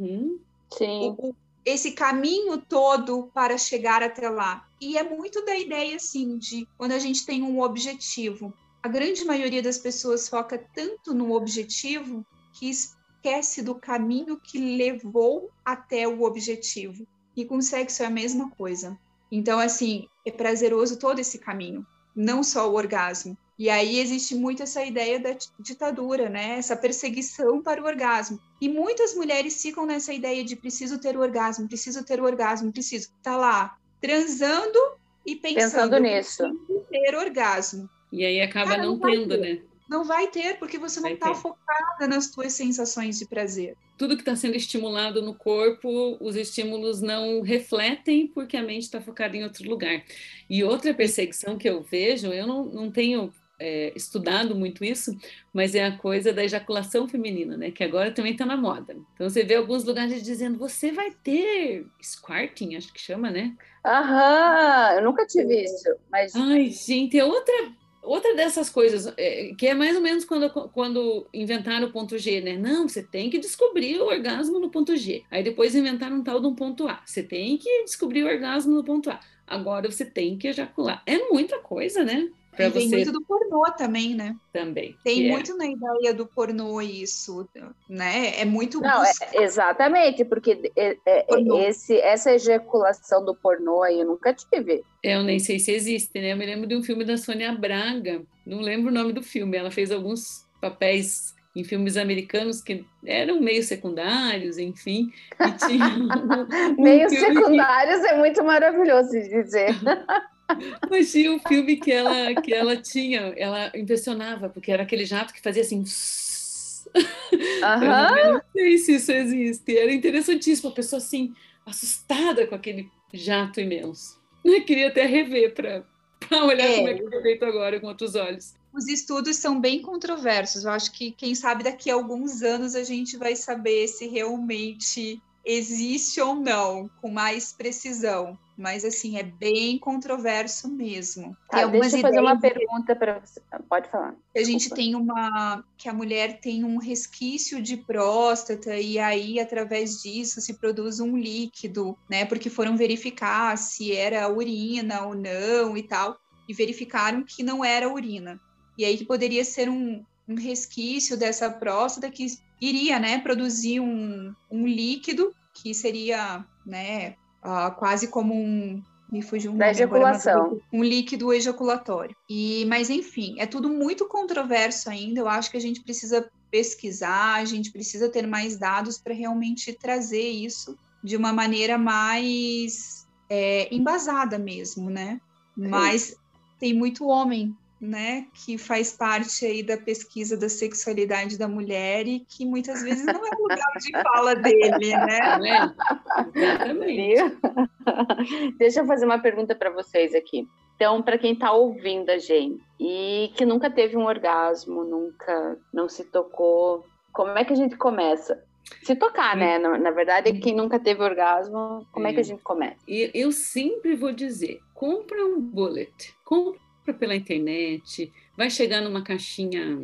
Sim. Esse caminho todo para chegar até lá. E é muito da ideia, assim, de quando a gente tem um objetivo. A grande maioria das pessoas foca tanto no objetivo que esquece do caminho que levou até o objetivo. E com sexo é a mesma coisa. Então, assim, é prazeroso todo esse caminho, não só o orgasmo. E aí existe muito essa ideia da ditadura, né? Essa perseguição para o orgasmo. E muitas mulheres ficam nessa ideia de preciso ter o orgasmo, preciso ter o orgasmo, preciso. Tá lá, transando e pensando nisso. Preciso ter orgasmo. E aí acaba não tendo, né? Não vai ter, porque você não está focada nas tuas sensações de prazer. Tudo que está sendo estimulado no corpo, os estímulos não refletem porque a mente está focada em outro lugar. E outra perseguição que eu vejo, eu não tenho estudado muito isso, mas é a coisa da ejaculação feminina, né? Que agora também está na moda. Então você vê alguns lugares dizendo, você vai ter squirting, acho que chama, né? Aham, eu nunca tive isso. Mas... Ai, gente, é outra dessas coisas, que é mais ou menos quando inventaram o ponto G, né? Não, você tem que descobrir o orgasmo no ponto G. Aí depois inventaram um tal de um ponto A. Você tem que descobrir o orgasmo no ponto A. Agora você tem que ejacular. É muita coisa, né? E vem muito do pornô também, né? Também. Tem muito na ideia do pornô isso, né? É muito... Não, exatamente, porque essa ejaculação do pornô aí eu nunca tive. Eu nem sei se existe, né? Eu me lembro de um filme da Sônia Braga, não lembro o nome do filme, ela fez alguns papéis em filmes americanos que eram meio secundários, enfim. E tinha meio secundários é muito maravilhoso de dizer. Mas tinha um filme que ela impressionava, porque era aquele jato que fazia assim... Eu não sei se isso existe. Era interessantíssimo, a pessoa assim, assustada com aquele jato imenso. Eu queria até rever para para olhar como é que foi feito agora com outros olhos. Os estudos são bem controversos. Eu acho que, quem sabe, daqui a alguns anos a gente vai saber se realmente existe ou não, com mais precisão. Mas, assim, é bem controverso mesmo. Tá, deixa eu fazer uma pergunta para você. Pode falar. A gente tem que a mulher tem um resquício de próstata e aí, através disso, se produz um líquido, né? Porque foram verificar se era urina ou não e tal, e verificaram que não era urina. E aí que poderia ser um resquício dessa próstata que iria, né, produzir um líquido que seria, né, quase como me fugiu um da nome ejaculação. agora, um líquido ejaculatório. Mas enfim, é tudo muito controverso ainda. Eu acho que a gente precisa pesquisar, a gente precisa ter mais dados para realmente trazer isso de uma maneira mais embasada mesmo, né? Sim. Mas tem muito homem, né, que faz parte aí da pesquisa da sexualidade da mulher e que muitas vezes não é o lugar de fala dele, né? Exatamente. Deixa eu fazer uma pergunta para vocês aqui. Então, para quem está ouvindo a gente e que nunca teve um orgasmo, nunca não se tocou, como é que a gente começa? Se tocar, né? Na verdade, quem nunca teve orgasmo, como é que a gente começa? Eu sempre vou dizer, compra um bullet, compra pela internet, vai chegar numa caixinha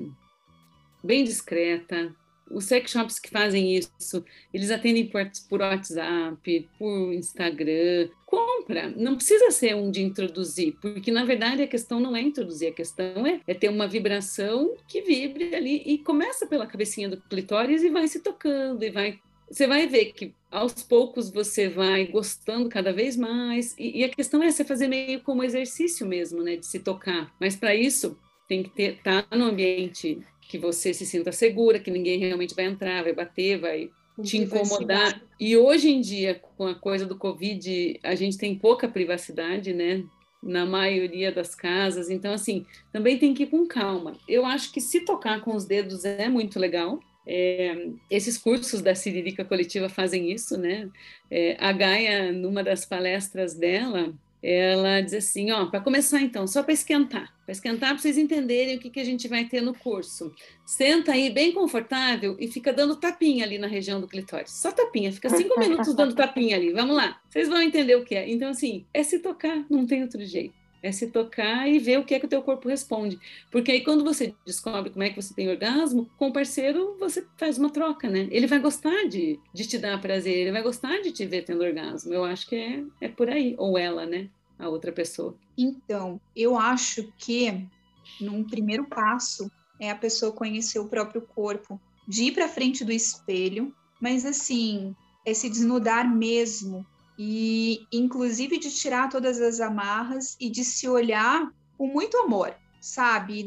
bem discreta. Os sex shops que fazem isso, eles atendem por WhatsApp, por Instagram. Compra, não precisa ser um de introduzir, porque na verdade a questão não é introduzir, a questão é ter uma vibração que vibre ali e começa pela cabecinha do clitóris e vai se tocando você vai ver que aos poucos você vai gostando cada vez mais. E a questão é você fazer meio como exercício mesmo, né? De se tocar. Mas para isso tem que estar no ambiente que você se sinta segura, que ninguém realmente vai entrar, vai bater, vai te incomodar. E hoje em dia, com a coisa do Covid, a gente tem pouca privacidade, né? Na maioria das casas. Então, assim, também tem que ir com calma. Eu acho que se tocar com os dedos é muito legal. Esses cursos da Siririca Coletiva fazem isso, né? A Gaia, numa das palestras dela, ela diz assim, para começar então, só para esquentar para vocês entenderem o que a gente vai ter no curso. Senta aí bem confortável e fica dando tapinha ali na região do clitóris. Só tapinha, fica 5 minutos dando tapinha ali, vamos lá. Vocês vão entender o que é. Então, assim, é se tocar, não tem outro jeito. É se tocar e ver o que é que o teu corpo responde. Porque aí quando você descobre como é que você tem orgasmo, com o parceiro você faz uma troca, né? Ele vai gostar de te dar prazer, ele vai gostar de te ver tendo orgasmo. Eu acho que é por aí. Ou ela, né? A outra pessoa. Então, eu acho que num primeiro passo é a pessoa conhecer o próprio corpo, de ir para frente do espelho, mas assim, é se desnudar mesmo. E, inclusive, de tirar todas as amarras e de se olhar com muito amor, sabe?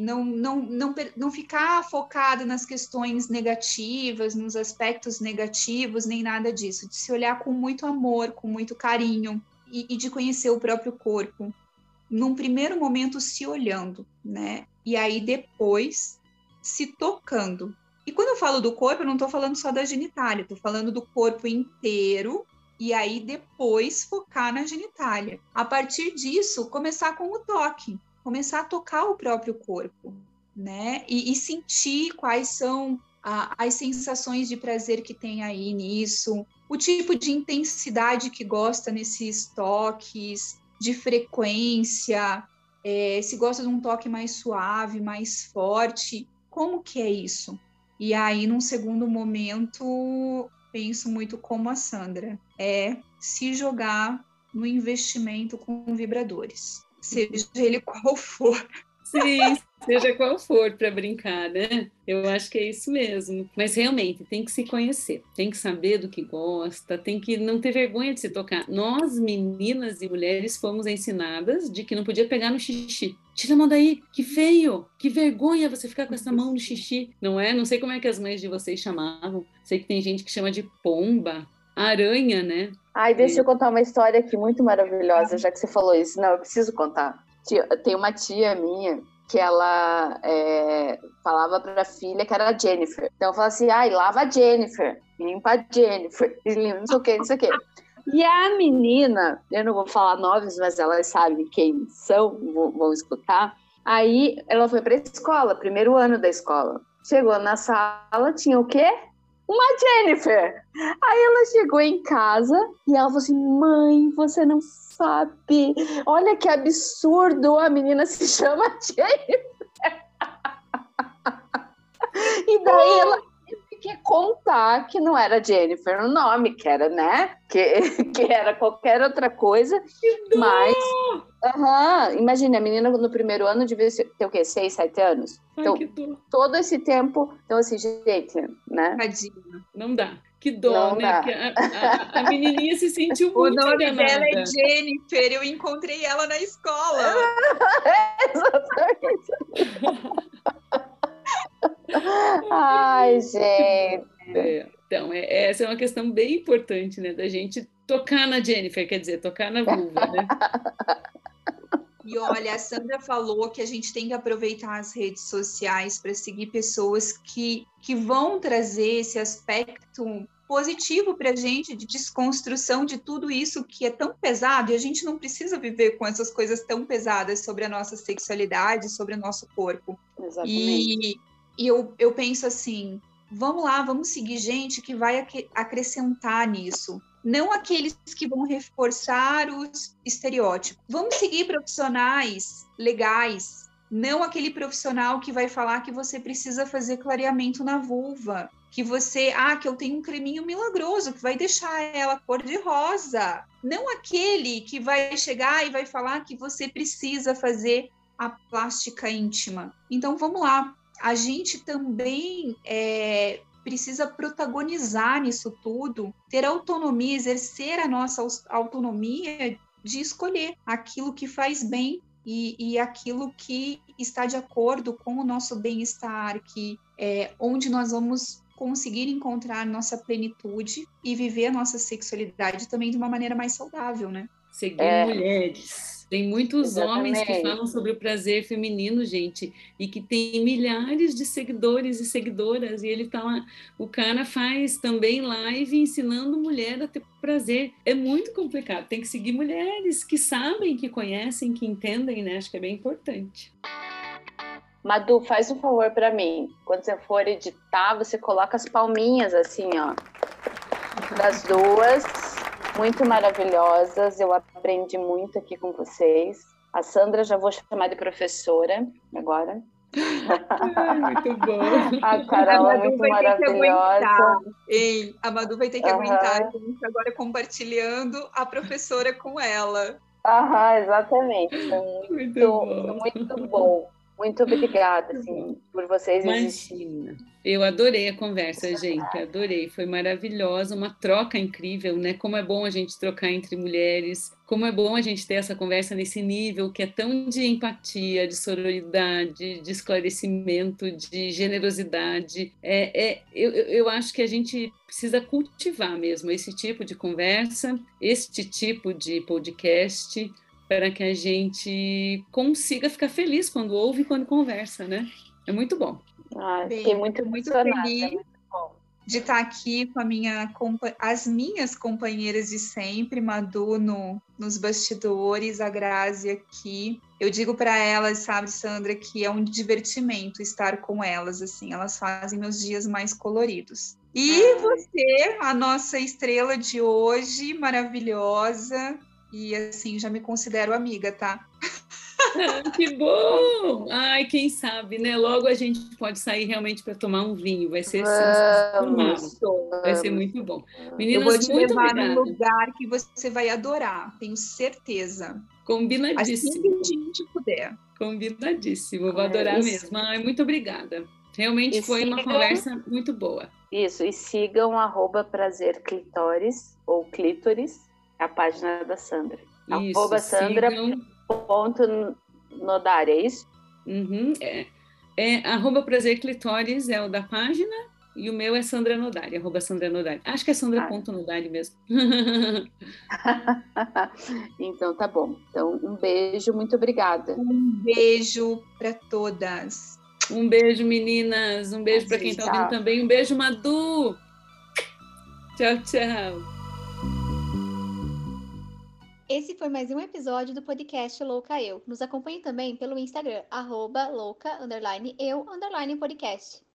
Não ficar focada nas questões negativas, nos aspectos negativos, nem nada disso. De se olhar com muito amor, com muito carinho e de conhecer o próprio corpo. Num primeiro momento, se olhando, né? E aí, depois, se tocando. E quando eu falo do corpo, eu não estou falando só da genitália, estou falando do corpo inteiro. E aí, depois, focar na genitália. A partir disso, começar com o toque. Começar a tocar o próprio corpo, né? E sentir quais são as sensações de prazer que tem aí nisso. O tipo de intensidade que gosta nesses toques, de frequência. Se gosta de um toque mais suave, mais forte. Como que é isso? E aí, num segundo momento, penso muito como a Sandra, se jogar no investimento com vibradores, seja ele qual for. Sim, seja qual for, para brincar, né? Eu acho que é isso mesmo. Mas realmente tem que se conhecer, tem que saber do que gosta, tem que não ter vergonha de se tocar. Nós, meninas e mulheres, fomos ensinadas de que não podia pegar no xixi. Tira a mão daí, que feio, que vergonha você ficar com essa mão no xixi, não é? Não sei como é que as mães de vocês chamavam. Sei que tem gente que chama de pomba, aranha, né? Ai, deixa eu contar uma história aqui muito maravilhosa, já que você falou isso. Não, eu preciso contar. Tem uma tia minha que ela falava para a filha que era a Jennifer. Então eu falava assim, lava a Jennifer, limpa a Jennifer, não sei o que, não sei o que. E a menina, eu não vou falar nomes, mas elas sabem quem são, vão escutar. Aí ela foi para a escola, primeiro ano da escola. Chegou na sala, tinha o quê? Uma Jennifer. Aí ela chegou em casa e ela falou assim: mãe, você não sabe. Olha que absurdo, a menina se chama Jennifer. E daí ela teve que contar que não era Jennifer o nome, que era, né? Que era qualquer outra coisa. Mas, imagina, a menina no primeiro ano devia ter o quê? 6, 7 anos? Então, todo esse tempo... Então, assim, gente, né? Tadinha. Não dá. Que dó, Não né? dá. Porque a menininha se sentiu O muito nome enganada. dela é Jennifer, eu encontrei ela na escola. Exatamente. Ai, gente. Então, essa é uma questão bem importante, né? Da gente tocar na Jennifer, quer dizer, tocar na vulva, né? E olha, a Sandra falou que a gente tem que aproveitar as redes sociais para seguir pessoas que vão trazer esse aspecto positivo para a gente, de desconstrução de tudo isso que é tão pesado, e a gente não precisa viver com essas coisas tão pesadas sobre a nossa sexualidade, sobre o nosso corpo. Exatamente. E eu penso assim, vamos lá, vamos seguir gente que vai acrescentar nisso. Não aqueles que vão reforçar os estereótipos. Vamos seguir profissionais legais, não aquele profissional que vai falar que você precisa fazer clareamento na vulva, que eu tenho um creminho milagroso que vai deixar ela cor-de-rosa. Não aquele que vai chegar e vai falar que você precisa fazer a plástica íntima. Então, vamos lá. A gente também precisa protagonizar nisso tudo, ter autonomia, exercer a nossa autonomia de escolher aquilo que faz bem e aquilo que está de acordo com o nosso bem-estar, que é onde nós vamos conseguir encontrar nossa plenitude e viver a nossa sexualidade também de uma maneira mais saudável, né? Seguir mulheres. Tem muitos Exatamente. homens que falam sobre o prazer feminino, gente, e que tem milhares de seguidores e seguidoras, e ele tá lá, o cara faz também live ensinando mulher a ter prazer. É muito complicado, tem que seguir mulheres que sabem, que conhecem, que entendem, né? Acho que é bem importante. Madu, faz um favor para mim. Quando você for editar, você coloca as palminhas assim, ó, das duas. Muito maravilhosas, eu aprendi muito aqui com vocês. A Sandra já vou chamar de professora agora. Muito bom. A Carol é muito maravilhosa. A Madu vai ter que aguentar a gente agora compartilhando a professora com ela. Exatamente. Foi muito bom. Muito obrigada, assim, por vocês existirem. Eu adorei a conversa, gente, adorei, foi maravilhosa, uma troca incrível, né? Como é bom a gente trocar entre mulheres, como é bom a gente ter essa conversa nesse nível que é tão de empatia, de sororidade, de esclarecimento, de generosidade. Eu acho que a gente precisa cultivar mesmo esse tipo de conversa, este tipo de podcast, para que a gente consiga ficar feliz quando ouve e quando conversa, né? É muito bom. Fiquei muito feliz de estar aqui com as minhas companheiras de sempre, Madu nos bastidores, a Grazi aqui. Eu digo para elas, sabe, Sandra, que é um divertimento estar com elas, assim, elas fazem meus dias mais coloridos. E você, a nossa estrela de hoje, maravilhosa, e assim, já me considero amiga, tá? Que bom! Ai, quem sabe, né? Logo a gente pode sair realmente para tomar um vinho. Vai ser sensacional. Vai ser muito bom. Meninas, eu vou te muito levar obrigada. num lugar que você vai adorar, tenho certeza. Combinadíssimo. Assim que a gente puder. Combinadíssimo, vou adorar mesmo. Ai, muito obrigada. Realmente foi uma conversa muito boa. Isso, e sigam @prazerclitoris ou clítoris, a página da Sandra. Isso, Sandra.nodari, é isso? @prazerclitoris é o da página e o meu é Sandra Nodari, @Sandra Nodari. Acho que é Sandra.Nodari mesmo. Então tá bom. Então um beijo, muito obrigada. Um beijo para todas. Um beijo, meninas. Um beijo para quem está ouvindo também. Um beijo, Madu. Tchau, tchau. Esse foi mais um episódio do podcast Louca Eu. Nos acompanhe também pelo Instagram, @louca_eu_podcast.